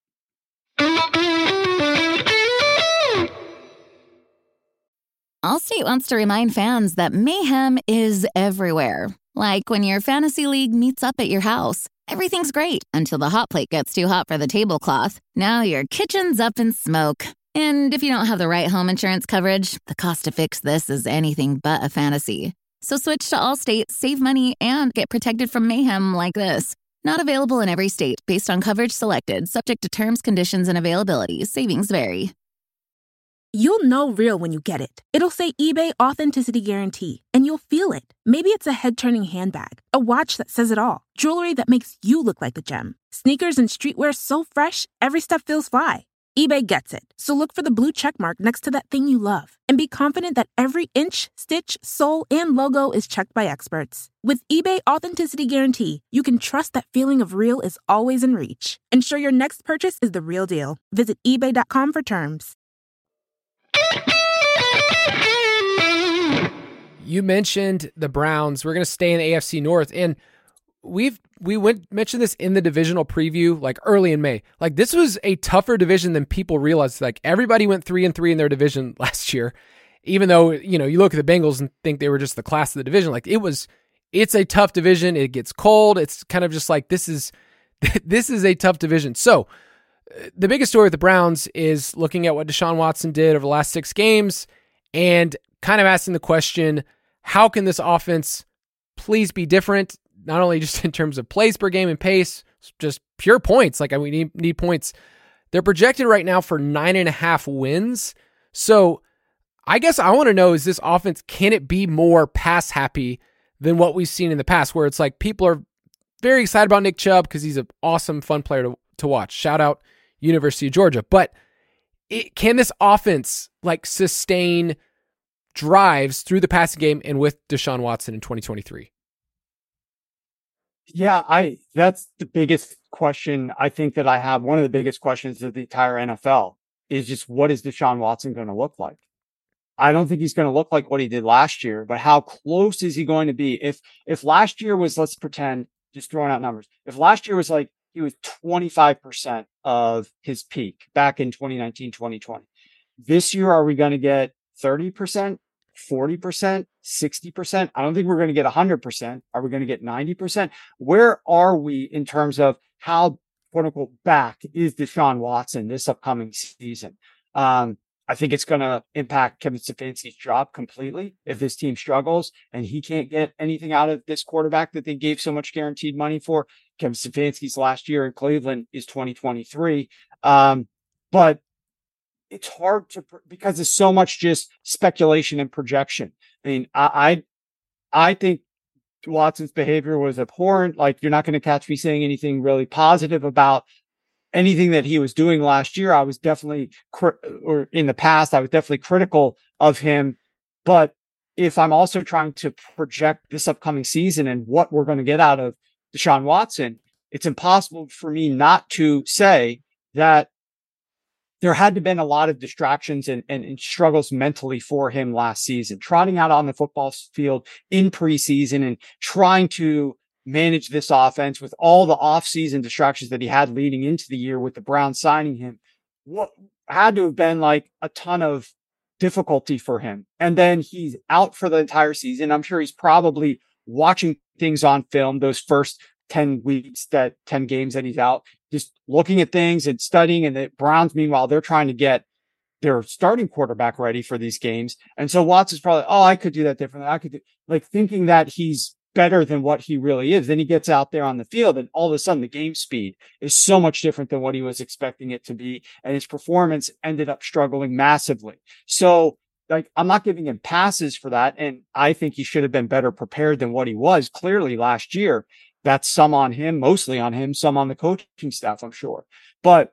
Allstate wants to remind fans that mayhem is everywhere. Like when your fantasy league meets up at your house. Everything's great until the hot plate gets too hot for the tablecloth. Now your kitchen's up in smoke. And if you don't have the right home insurance coverage, the cost to fix this is anything but a fantasy. So switch to Allstate, save money, and get protected from mayhem like this. Not available in every state based on coverage selected, subject to terms, conditions, and availability. Savings vary. You'll know real when you get it. It'll say eBay Authenticity Guarantee, and you'll feel it. Maybe it's a head-turning handbag, a watch that says it all, jewelry that makes you look like a gem, sneakers and streetwear so fresh, every step feels fly. eBay gets it. So look for the blue check mark next to that thing you love and be confident that every inch, stitch, sole, and logo is checked by experts. With eBay Authenticity Guarantee, you can trust that feeling of real is always in reach. Ensure your next purchase is the real deal. Visit eBay.com for terms. You mentioned the Browns. We're going to stay in the AFC North, and we mentioned this in the divisional preview, like early in May. Like, this was a tougher division than people realized. Like, everybody went 3-3 in their division last year, even though, you look at the Bengals and think they were just the class of the division. Like, it's a tough division. It gets cold. It's kind of just like, this is a tough division. So the biggest story with the Browns is looking at what Deshaun Watson did over the last 6 games and kind of asking the question, how can this offense please be different? Not only just in terms of plays per game and pace, just pure points. Like, we need points. They're projected right now for 9.5 wins. So I guess I want to know, is this offense, can it be more pass happy than what we've seen in the past, where it's like people are very excited about Nick Chubb because he's an awesome, fun player to watch. Shout out University of Georgia. But can this offense like sustain drives through the passing game and with Deshaun Watson in 2023? Yeah, that's the biggest question I think that I have. One of the biggest questions of the entire NFL is just, what is Deshaun Watson going to look like? I don't think he's going to look like what he did last year, but how close is he going to be? If last year was, let's pretend, just throwing out numbers, if last year was like he was 25% of his peak back in 2019, 2020, this year, are we going to get 30%? 40%, 60%? I don't think we're going to get 100%. Are we going to get 90%? Where are we in terms of how, quote unquote, back is Deshaun Watson this upcoming season? I think it's going to impact Kevin Stefanski's job completely if this team struggles and he can't get anything out of this quarterback that they gave so much guaranteed money for. Kevin Stefanski's last year in Cleveland is 2023. But it's hard to, because there's so much just speculation and projection. I mean, I think Watson's behavior was abhorrent. Like, you're not going to catch me saying anything really positive about anything that he was doing last year. I was definitely, or in the past, I was definitely critical of him. But if I'm also trying to project this upcoming season and what we're going to get out of Deshaun Watson, it's impossible for me not to say that there had to have been a lot of distractions and struggles mentally for him last season, trotting out on the football field in preseason and trying to manage this offense with all the offseason distractions that he had leading into the year with the Browns signing him. What had to have been like a ton of difficulty for him. And then he's out for the entire season. I'm sure he's probably watching things on film those first 10 games that he's out, just looking at things and studying. And the Browns, meanwhile, they're trying to get their starting quarterback ready for these games. And so Watson's probably, I could do that differently. I could do, like, thinking that he's better than what he really is. Then he gets out there on the field and all of a sudden the game speed is so much different than what he was expecting it to be. And his performance ended up struggling massively. So, like, I'm not giving him passes for that. And I think he should have been better prepared than what he was clearly last year. That's some on him, mostly on him, some on the coaching staff, I'm sure. But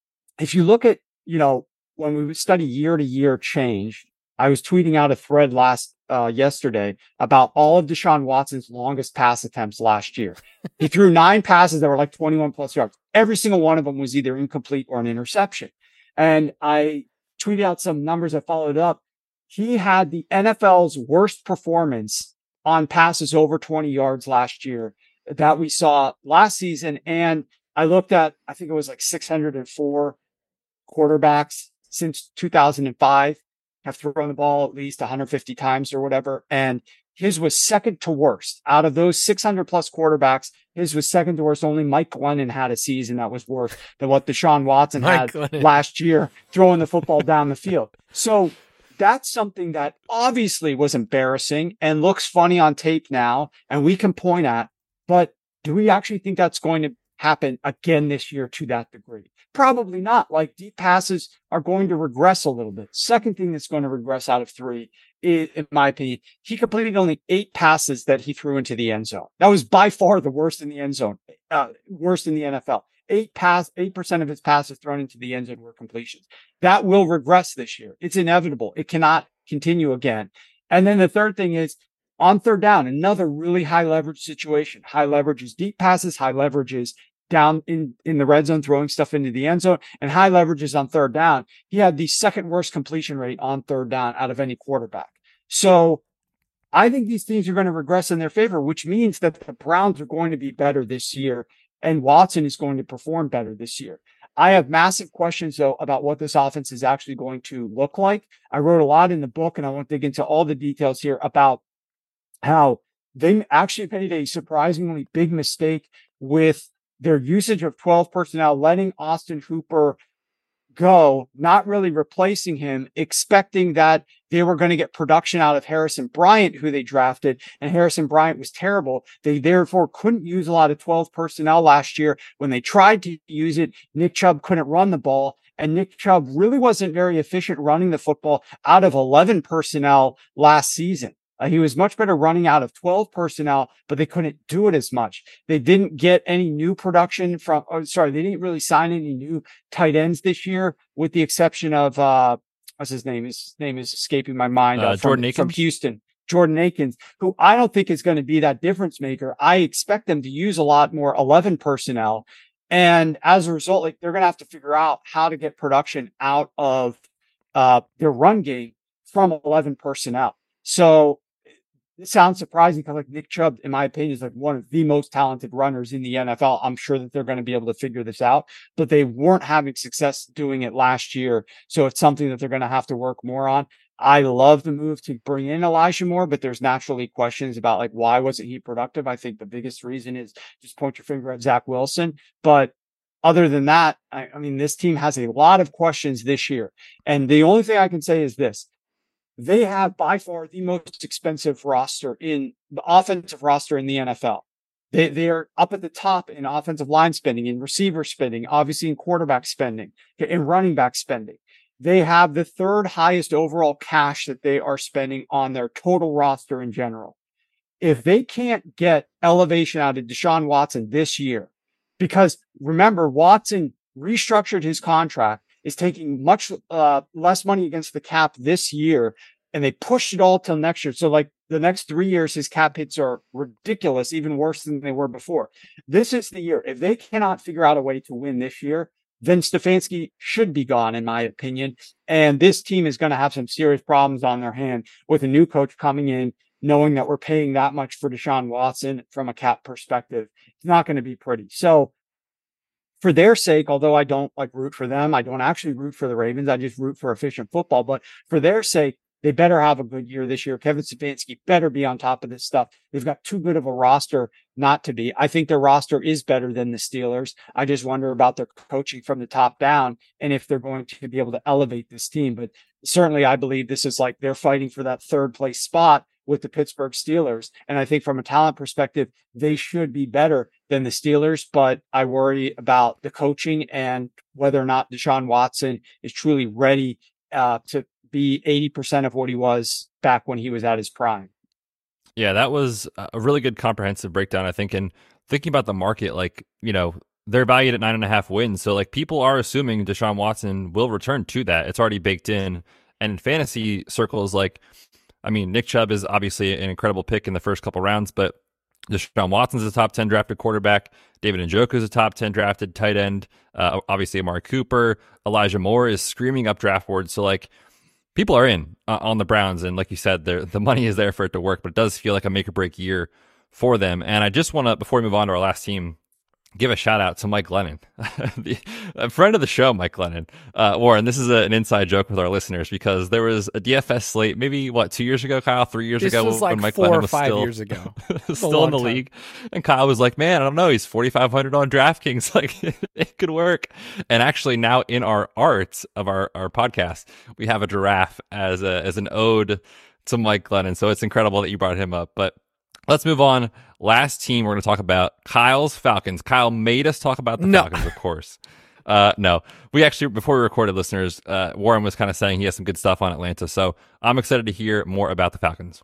if you look at, when we study year to year change, I was tweeting out a thread yesterday about all of Deshaun Watson's longest pass attempts last year. He threw 9 passes that were like 21 plus yards. Every single one of them was either incomplete or an interception. And I tweeted out some numbers that followed up. He had the NFL's worst performance on passes over 20 yards last year that we saw last season. And I looked at, I think it was like 604 quarterbacks since 2005 have thrown the ball at least 150 times or whatever. And his was second to worst. Out of those 600 plus quarterbacks, his was second to worst. Only Mike Glennon had a season that was worse than what Deshaun Watson had last year, throwing the football down the field. So that's something that obviously was embarrassing and looks funny on tape now, and we can point at, but do we actually think that's going to happen again this year to that degree? Probably not. Like, deep passes are going to regress a little bit. Second thing that's going to regress out of three is, in my opinion, he completed only 8 passes that he threw into the end zone. That was by far the worst in the end zone, worst in the NFL. 8% of his passes thrown into the end zone were completions. That will regress this year. It's inevitable. It cannot continue again. And then the third thing is, on third down, another really high leverage situation. High leverage is deep passes. High leverage is down in the red zone, throwing stuff into the end zone, and high leverage is on third down. He had the second worst completion rate on third down out of any quarterback. So I think these teams are going to regress in their favor, which means that the Browns are going to be better this year and Watson is going to perform better this year. I have massive questions, though, about what this offense is actually going to look like. I wrote a lot in the book, and I won't dig into all the details here about how they actually made a surprisingly big mistake with their usage of 12 personnel, letting Austin Hooper go, not really replacing him, expecting that they were going to get production out of Harrison Bryant, who they drafted, and Harrison Bryant was terrible. They therefore couldn't use a lot of 12 personnel last year. When they tried to use it, Nick Chubb couldn't run the ball, and Nick Chubb really wasn't very efficient running the football out of 11 personnel last season. He was much better running out of 12 personnel, but they couldn't do it as much. They didn't get any new production they didn't really sign any new tight ends this year, with the exception of, what's his name? His name is escaping my mind. From Houston, Jordan Akins, who I don't think is going to be that difference maker. I expect them to use a lot more 11 personnel. And as a result, like, they're going to have to figure out how to get production out of, their run game from 11 personnel. So, it sounds surprising because, like, Nick Chubb, in my opinion, is like one of the most talented runners in the NFL. I'm sure that they're going to be able to figure this out, but they weren't having success doing it last year. So it's something that they're going to have to work more on. I love the move to bring in Elijah Moore, but there's naturally questions about, like, why wasn't he productive? I think the biggest reason is just point your finger at Zach Wilson. But other than that, I mean, this team has a lot of questions this year. And the only thing I can say is this. They have by far the most expensive roster in the offensive roster in the NFL. They are up at the top in offensive line spending, in receiver spending, obviously in quarterback spending, in running back spending. They have the third highest overall cash that they are spending on their total roster in general. If they can't get elevation out of Deshaun Watson this year, because remember, Watson restructured his contract, is taking much less money against the cap this year, and they pushed it all till next year. So, like, the next 3 years, his cap hits are ridiculous, even worse than they were before. This is the year. If they cannot figure out a way to win this year, then Stefanski should be gone, in my opinion. And this team is going to have some serious problems on their hand with a new coach coming in, knowing that we're paying that much for Deshaun Watson from a cap perspective. It's not going to be pretty. So, for their sake, although I don't root for them, I don't actually root for the Ravens. I just root for efficient football. But for their sake, they better have a good year this year. Kevin Stefanski better be on top of this stuff. They've got too good of a roster not to be. I think their roster is better than the Steelers. I just wonder about their coaching from the top down and if they're going to be able to elevate this team. But certainly I believe this is like they're fighting for that third place spot with the Pittsburgh Steelers. And I think from a talent perspective, they should be better than the Steelers, but I worry about the coaching and whether or not Deshaun Watson is truly ready to be 80% of what he was back when he was at his prime. Yeah, that was a really good comprehensive breakdown, I think. And thinking about the market, like, you know, they're valued at 9.5 wins. So, like, people are assuming Deshaun Watson will return to that. It's already baked in. And in fantasy circles, like, I mean, Nick Chubb is obviously an incredible pick in the first couple rounds, but Deshaun Watson's a top 10 drafted quarterback. David Njoku is a top 10 drafted tight end. Obviously, Amari Cooper. Elijah Moore is screaming up draft boards. So, like, people are in on the Browns. And like you said, the money is there for it to work, but it does feel like a make or break year for them. And I just want to, before we move on to our last team, give a shout out to Mike Lennon, a friend of the show, Mike Lennon. Warren, this is an inside joke with our listeners because there was a DFS slate, maybe 2 years ago, Kyle, 3 years this ago, was like when Mike 4 Lennon or was 5 still, years ago, still in the league. And Kyle was like, man, I don't know. He's 4,500 on DraftKings. Like it could work. And actually now in our art of our podcast, we have a giraffe as an ode to Mike Lennon. So it's incredible that you brought him up, but let's move on. Last team we're going to talk about, Kyle's Falcons. Kyle made us talk about the Falcons, of course. No, we actually, before we recorded, listeners, Warren was kind of saying he has some good stuff on Atlanta. So I'm excited to hear more about the Falcons.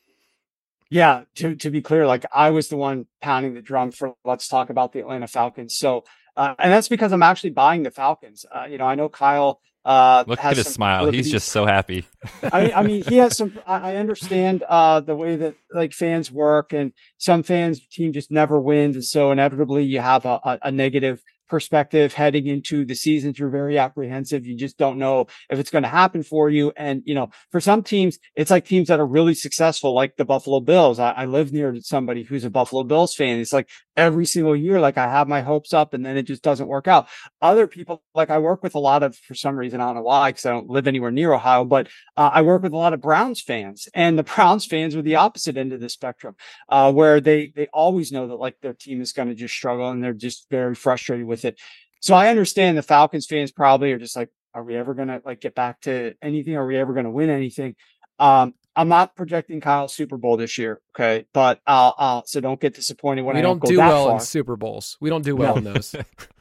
Yeah, to be clear, like I was the one pounding the drum for let's talk about the Atlanta Falcons. So, and that's because I'm actually buying the Falcons. I know Kyle look at his smile. He's just so happy. I mean, he has some. I understand the way that like fans work, and some fans team just never wins, and so inevitably you have a negative perspective heading into the season. You're very apprehensive. You just don't know if it's going to happen for you. And, for some teams, it's like teams that are really successful, like the Buffalo Bills. I live near somebody who's a Buffalo Bills fan. It's like every single year, like I have my hopes up and then it just doesn't work out. Other people, like I work with a lot of, for some reason, I don't know why, because I don't live anywhere near Ohio, but I work with a lot of Browns fans, and the Browns fans are the opposite end of the spectrum, where they always know that like their team is going to just struggle and they're just very frustrated with it. So I understand the Falcons fans probably are just like, are we ever going to like get back to anything? Are we ever going to win anything? I'm not projecting Kyle's Super Bowl this year. Okay. But so don't get disappointed when I don't go do that well far. in Super Bowls. We don't do well in those.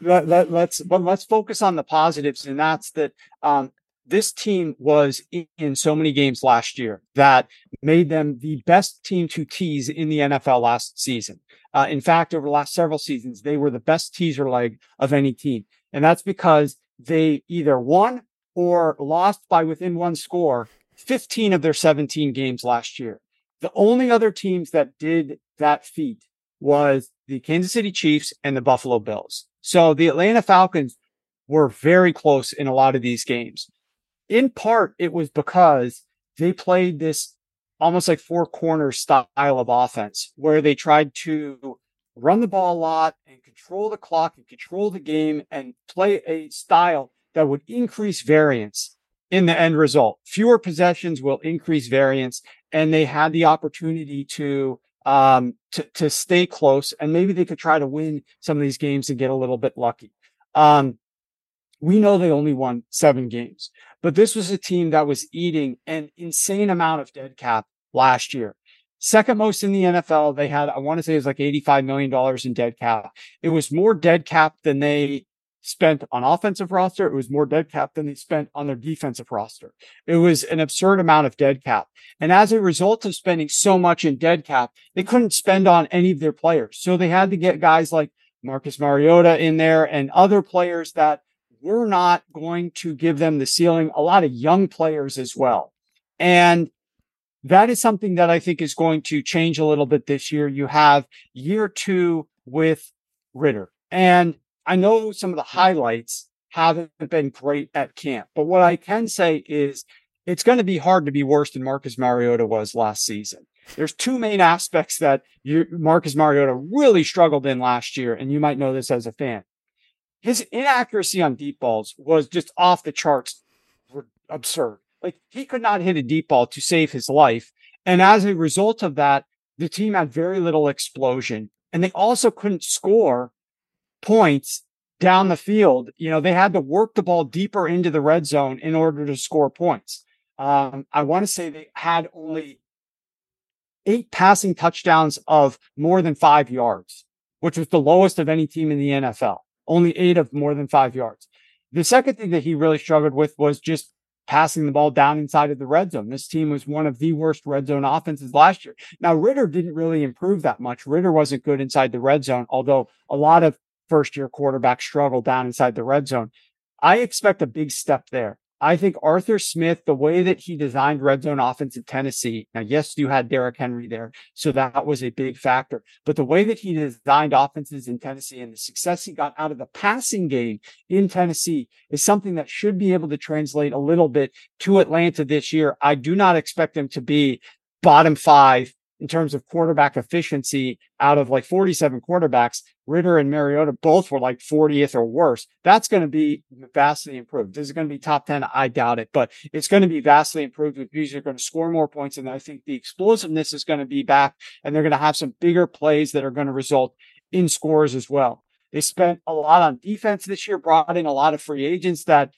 Let's focus on the positives. And that's that, this team was in so many games last year that made them the best team to tease in the NFL last season. In fact, over the last several seasons, they were the best teaser leg of any team. And that's because they either won or lost by within one score 15 of their 17 games last year. The only other teams that did that feat was the Kansas City Chiefs and the Buffalo Bills. So the Atlanta Falcons were very close in a lot of these games. In part, it was because they played this almost like four corner style of offense where they tried to run the ball a lot and control the clock and control the game and play a style that would increase variance in the end result. Fewer possessions will increase variance, and they had the opportunity to stay close, and maybe they could try to win some of these games and get a little bit lucky. We know they only won 7 games, but this was a team that was eating an insane amount of dead cap last year. Second most in the NFL. They had, I want to say it was like $85 million in dead cap. It was more dead cap than they spent on offensive roster. It was more dead cap than they spent on their defensive roster. It was an absurd amount of dead cap. And as a result of spending so much in dead cap, they couldn't spend on any of their players. So they had to get guys like Marcus Mariota in there and other players that were not going to give them the ceiling, a lot of young players as well. And that is something that I think is going to change a little bit this year. You have year 2 with Ridder. And I know some of the highlights haven't been great at camp, but what I can say is it's going to be hard to be worse than Marcus Mariota was last season. There's 2 main aspects that Marcus Mariota really struggled in last year, and you might know this as a fan. His inaccuracy on deep balls was just off the charts, absurd. Like he could not hit a deep ball to save his life. And as a result of that, the team had very little explosion, and they also couldn't score points down the field. They had to work the ball deeper into the red zone in order to score points. I want to say they had only 8 passing touchdowns of more than 5 yards, which was the lowest of any team in the NFL. Only 8 of more than 5 yards. The second thing that he really struggled with was just passing the ball down inside of the red zone. This team was one of the worst red zone offenses last year. Now, Ridder didn't really improve that much. Ridder wasn't good inside the red zone, although a lot of first-year quarterbacks struggle down inside the red zone. I expect a big step there. I think Arthur Smith, the way that he designed red zone offense in Tennessee, now, yes, you had Derrick Henry there, so that was a big factor. But the way that he designed offenses in Tennessee and the success he got out of the passing game in Tennessee is something that should be able to translate a little bit to Atlanta this year. I do not expect them to be bottom 5 in terms of quarterback efficiency out of like 47 quarterbacks, Ridder and Mariota both were like 40th or worse. That's going to be vastly improved. Is it going to be top 10? I doubt it, but it's going to be vastly improved because they're going to score more points. And I think the explosiveness is going to be back, and they're going to have some bigger plays that are going to result in scores as well. They spent a lot on defense this year, brought in a lot of free agents that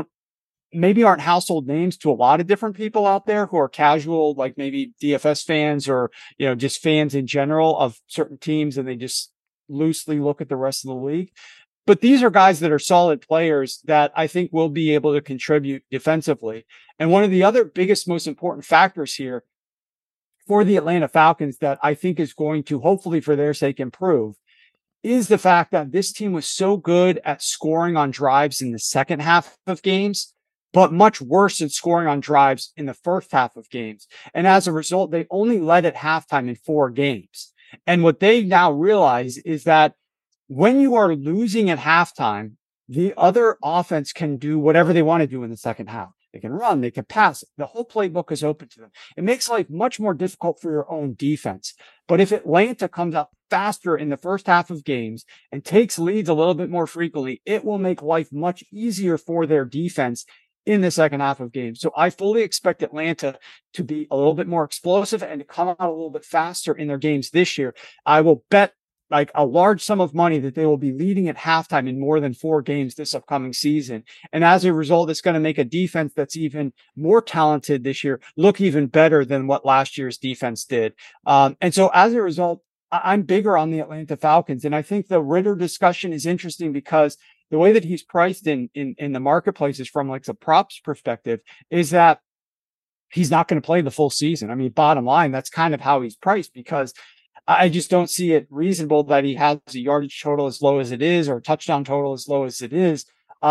maybe aren't household names to a lot of different people out there who are casual, like maybe DFS fans or, just fans in general of certain teams, and they just loosely look at the rest of the league. But these are guys that are solid players that I think will be able to contribute defensively. And one of the other biggest, most important factors here for the Atlanta Falcons that I think is going to, hopefully for their sake, improve is the fact that this team was so good at scoring on drives in the second half of games, but much worse at scoring on drives in the first half of games. And as a result, they only led at halftime in 4 games. And what they now realize is that when you are losing at halftime, the other offense can do whatever they want to do in the second half. They can run, they can pass. The whole playbook is open to them. It makes life much more difficult for your own defense. But if Atlanta comes out faster in the first half of games and takes leads a little bit more frequently, it will make life much easier for their defense in the second half of games. So I fully expect Atlanta to be a little bit more explosive and to come out a little bit faster in their games this year. I will bet like a large sum of money that they will be leading at halftime in more than 4 games this upcoming season. And as a result, it's going to make a defense that's even more talented this year look even better than what last year's defense did. And so as a result, I'm bigger on the Atlanta Falcons. And I think the Ridder discussion is interesting because the way that he's priced in the marketplaces from like the props perspective is that he's not going to play the full season. I mean, bottom line, that's kind of how he's priced, because I just don't see it reasonable that he has a yardage total as low as it is or a touchdown total as low as it is.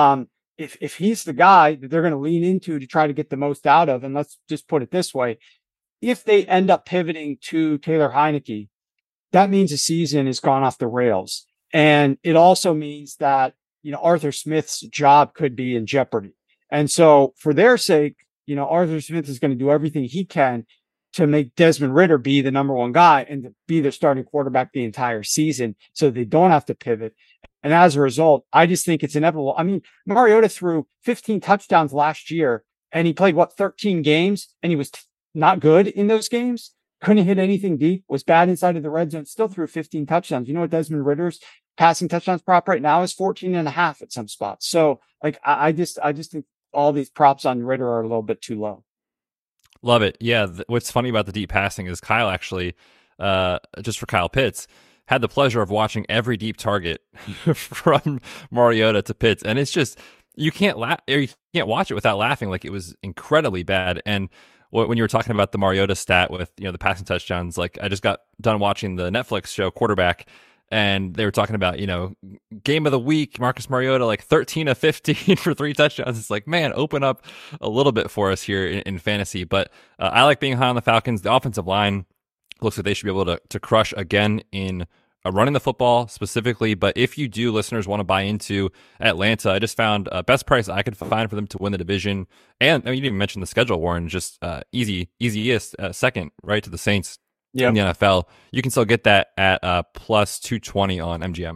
If he's the guy that they're going to lean into to try to get the most out of, and let's just put it this way, if they end up pivoting to Taylor Heineke, that means the season has gone off the rails. And it also means that Arthur Smith's job could be in jeopardy. And so for their sake, Arthur Smith is going to do everything he can to make Desmond Ridder be the number 1 guy and to be their starting quarterback the entire season so they don't have to pivot. And as a result, I just think it's inevitable. I mean, Mariota threw 15 touchdowns last year and he played 13 games, and he was not good in those games. Couldn't hit anything deep, was bad inside of the red zone, still threw 15 touchdowns. You know what Desmond Ridder's passing touchdowns prop right now is 14.5 at some spots. So I just think all these props on Ridder are a little bit too low. Love it. Yeah. What's funny about the deep passing is Kyle actually, just for Kyle Pitts, had the pleasure of watching every deep target from Mariota to Pitts. And it's just, you can't watch it without laughing. Like, it was incredibly bad. And when you were talking about the Mariota stat with, the passing touchdowns, like, I just got done watching the Netflix show Quarterback, and they were talking about, game of the week, Marcus Mariota, like 13 of 15 for 3 touchdowns. It's like, man, open up a little bit for us here in fantasy. But I like being high on the Falcons. The offensive line looks like they should be able to crush again in running the football specifically. But if you do, listeners, want to buy into Atlanta, I just found best price I could find for them to win the division. And you didn't even mention the schedule, Warren, just easiest second, right, to the Saints. Yep. In the NFL. You can still get that at plus 220 on MGM.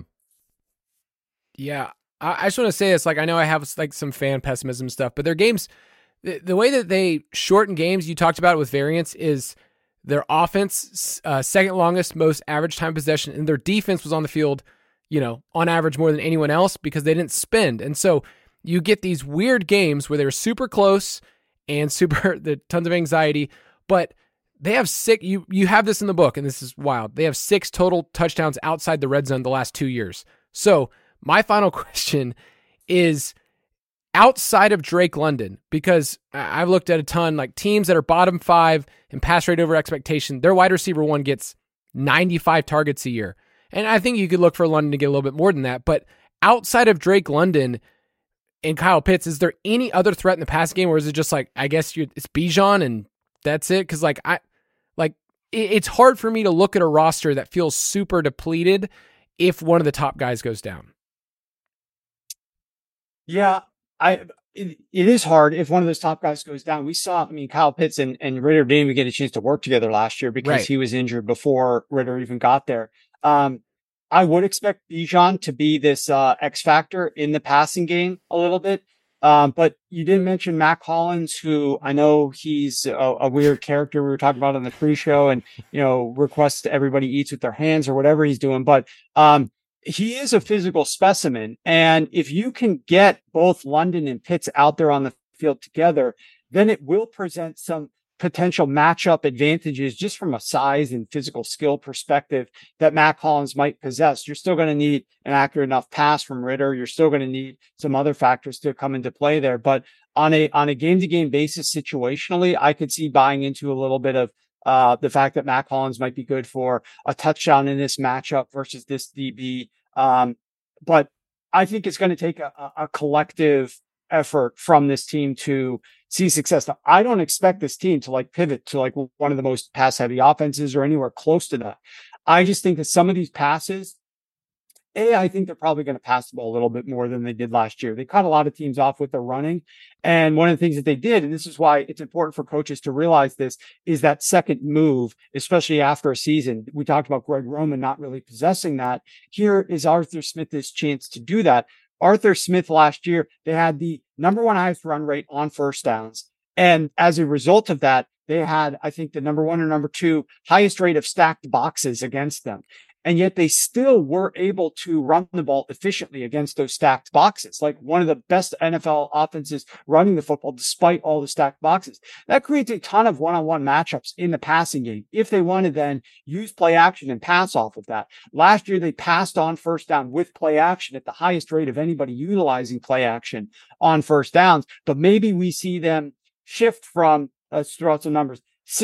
Yeah, I just want to say this. Like, I know I have like some fan pessimism stuff, but their games, the way that they shorten games, you talked about it with variance, is their offense, second longest, most average time possession, and their defense was on the field, on average more than anyone else because they didn't spend. And so you get these weird games where they're super close and tons of anxiety, but they have 6, you have this in the book, and this is wild. They have 6 total touchdowns outside the red zone the last 2 years. So my final question is, outside of Drake London, because I've looked at a ton, like teams that are bottom 5 in pass rate over expectation, their wide receiver 1 gets 95 targets a year. And I think you could look for London to get a little bit more than that. But outside of Drake London and Kyle Pitts, is there any other threat in the pass game, or is it just like, I guess it's Bijan and that's it? Because it's hard for me to look at a roster that feels super depleted if one of the top guys goes down. Yeah, it is hard if one of those top guys goes down. We saw, Kyle Pitts and Ritter didn't even get a chance to work together last year because he was injured before Ritter even got there. I would expect Bijan to be this X factor in the passing game a little bit. But you didn't mention Mac Hollins, who I know he's a weird character we were talking about on the pre-show and, requests everybody eats with their hands or whatever he's doing. But, he is a physical specimen. And if you can get both London and Pitts out there on the field together, then it will present some potential matchup advantages just from a size and physical skill perspective that Mac Hollins might possess. You're still going to need an accurate enough pass from Ritter. You're still going to need some other factors to come into play there. But on a game-to-game basis, situationally, I could see buying into a little bit of the fact that Mac Hollins might be good for a touchdown in this matchup versus this DB. But I think it's going to take a collective effort from this team to see success. Now, I don't expect this team to pivot to one of the most pass heavy offenses or anywhere close to that. I just think that some of these passes, I think they're probably going to pass the ball a little bit more than they did last year. They caught a lot of teams off with their running. And one of the things that they did, and this is why it's important for coaches to realize this, is that second move, especially after a season. We talked about Greg Roman not really possessing that. Here is Arthur Smith's chance to do that. Arthur Smith last year, they had the number one highest run rate on first downs. And as a result of that, they had, I think, the number one or number two highest rate of stacked boxes against them. And yet they still were able to run the ball efficiently against those stacked boxes, like one of the best NFL offenses running the football despite all the stacked boxes. That creates a ton of one-on-one matchups in the passing game if they want to then use play action and pass off of that. Last year, they passed on first down with play action at the highest rate of anybody utilizing play action on first downs. But maybe we see them shift from, let's throw out some numbers,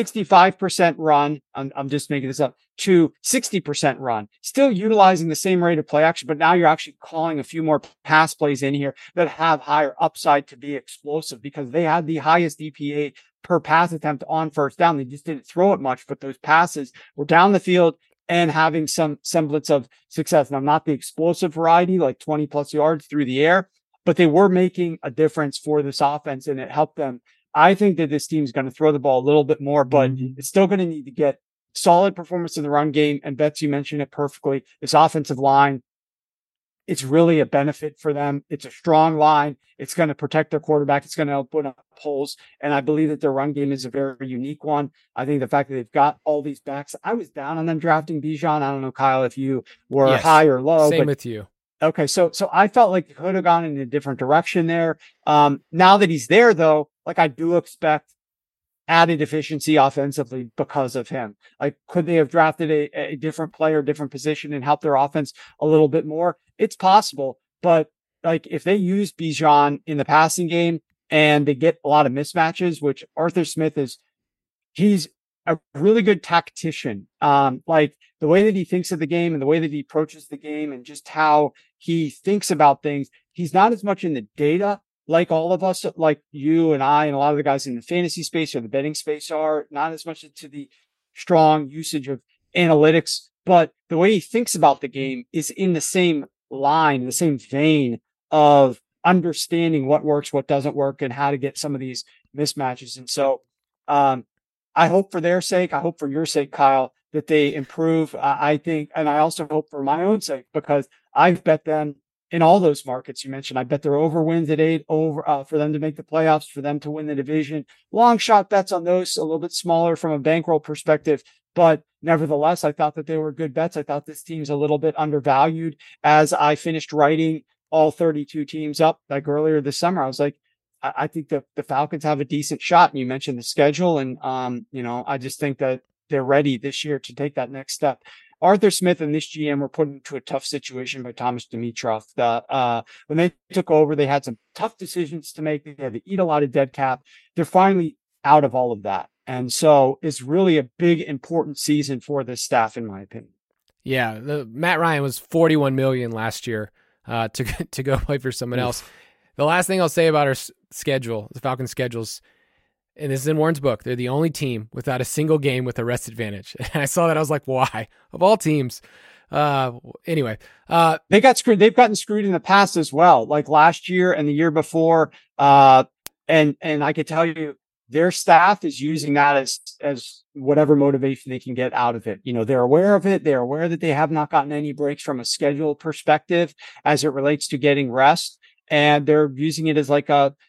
65% run, I'm just making this up, to 60% run, still utilizing the same rate of play action, but now you're actually calling a few more pass plays in here that have higher upside to be explosive because they had the highest EPA per pass attempt on first down. They just didn't throw it much, but those passes were down the field and having some semblance of success. Now, not the explosive variety, like 20 plus yards through the air, but they were making a difference for this offense and it helped them. I think that this team's going to throw the ball a little bit more, but it's still going to need to get solid performance in the run game. And Betts, you mentioned it perfectly. This offensive line, it's really a benefit for them. It's a strong line. It's going to protect their quarterback. It's going to open up holes. And I believe that their run game is a very unique one. I think the fact that they've got all these backs, I was down on them drafting Bijan. I don't know, Kyle, if you were high or low. Same with you. Okay. So I felt like it could have gone in a different direction there. Now that he's there though, I do expect added efficiency offensively because of him. Could they have drafted a different player, different position and helped their offense a little bit more? It's possible, but if they use Bijan in the passing game and they get a lot of mismatches, which Arthur Smith he's a really good tactician. The way that he thinks of the game and the way that he approaches the game and just how he thinks about things, he's not as much in the data like all of us, like you and I and a lot of the guys in the fantasy space or the betting space are, not as much into the strong usage of analytics, but the way he thinks about the game is in the same line, the same vein of understanding what works, what doesn't work, and how to get some of these mismatches. And so I hope for their sake, I hope for your sake, Kyle, that they improve. I think, and I also hope for my own sake, because I've bet them in all those markets you mentioned. I bet their over wins at 8 over for them to make the playoffs, for them to win the division. Long shot bets on those, a little bit smaller from a bankroll perspective, but nevertheless, I thought that they were good bets. I thought this team's a little bit undervalued. As I finished writing all 32 teams up earlier this summer, I was like, I think that the Falcons have a decent shot. And you mentioned the schedule, and I just think that they're ready this year to take that next step. Arthur Smith and this GM were put into a tough situation by Thomas Dimitroff. When they took over, they had some tough decisions to make. They had to eat a lot of dead cap. They're finally out of all of that. And so it's really a big, important season for this staff, in my opinion. Yeah. Matt Ryan was $41 million last year to go play for someone else. The last thing I'll say about our schedule, the Falcons' schedules, and this is in Warren's book, they're the only team without a single game with a rest advantage. And I saw that, I was like, why? Of all teams. Anyway, they got screwed. They've gotten screwed in the past as well, like last year and the year before. And I can tell you, their staff is using that as whatever motivation they can get out of it. You know, they're aware of it. They're aware that they have not gotten any breaks from a schedule perspective as it relates to getting rest. And they're using it as like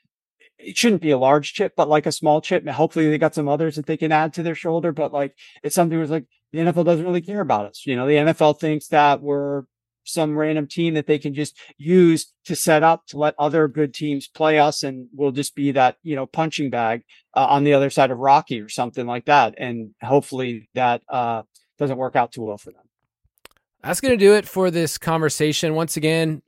it shouldn't be a large chip, but like a small chip. And hopefully they got some others that they can add to their shoulder. But like, it's something where it's like, the NFL doesn't really care about us. You know, the NFL thinks that we're some random team that they can just use to set up to let other good teams play us. And we'll just be that, you know, punching bag on the other side of Rocky or something like that. And hopefully that doesn't work out too well for them. That's going to do it for this conversation. Once again,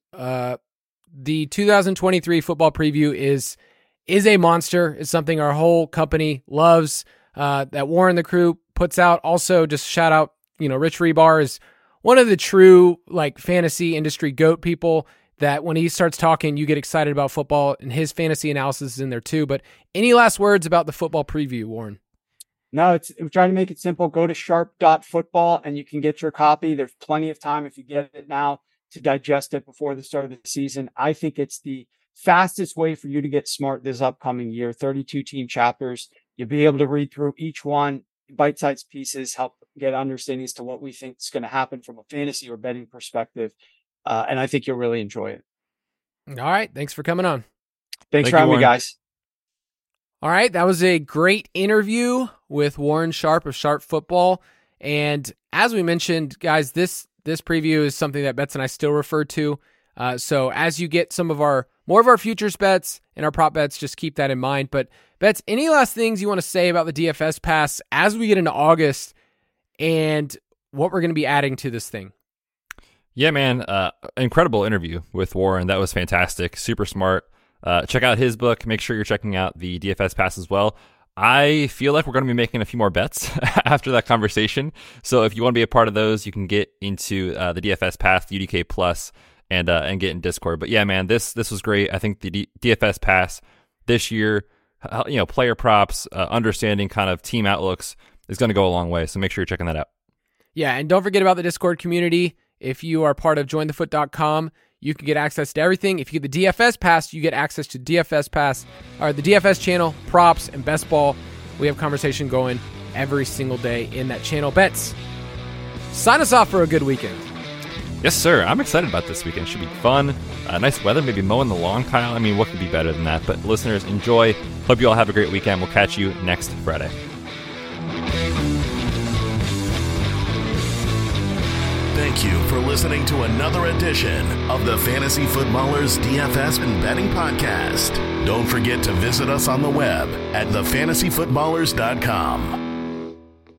the 2023 football preview is a monster. It's something our whole company loves, that Warren, the crew, puts out. Also, just shout out, you know, Rich Rebar is one of the true like fantasy industry GOAT people that when he starts talking, you get excited about football, and his fantasy analysis is in there too. But any last words about the football preview, Warren? No, we're trying to make it simple. Go to sharp.football and you can get your copy. There's plenty of time if you get it now to digest it before the start of the season. I think it's the fastest way for you to get smart this upcoming year. 32 team chapters. You'll be able to read through each one, bite-sized pieces, help get understanding as to what we think is going to happen from a fantasy or betting perspective. And I think you'll really enjoy it. All right. Thanks for coming on. Thanks for having me, guys. All right. That was a great interview with Warren Sharp of Sharp Football. And as we mentioned, guys, this preview is something that Betts and I still refer to. So as you get more of our futures bets and our prop bets, just keep that in mind. But Betts, any last things you want to say about the DFS pass as we get into August and what we're going to be adding to this thing? Yeah, man. Incredible interview with Warren. That was fantastic. Super smart. Check out his book. Make sure you're checking out the DFS pass as well. I feel like we're going to be making a few more bets after that conversation. So if you want to be a part of those, you can get into the DFS pass, the UDK Plus, and get in Discord. But yeah, man, this was great. I think the DFS pass this year, you know, player props, understanding kind of team outlooks is going to go a long way. So make sure you're checking that out. Yeah, and don't forget about the Discord community. If you are part of jointhefoot.com, you can get access to everything. If you get the DFS pass, you get access to DFS pass, or the DFS channel, props, and best ball. We have conversation going every single day in that channel. Betts, sign us off for a good weekend. Yes, sir. I'm excited about this weekend. It should be fun. Nice weather, maybe mowing the lawn, Kyle. I mean, what could be better than that? But listeners, enjoy. Hope you all have a great weekend. We'll catch you next Friday. Thank you for listening to another edition of the Fantasy Footballers DFS and Betting Podcast. Don't forget to visit us on the web at thefantasyfootballers.com.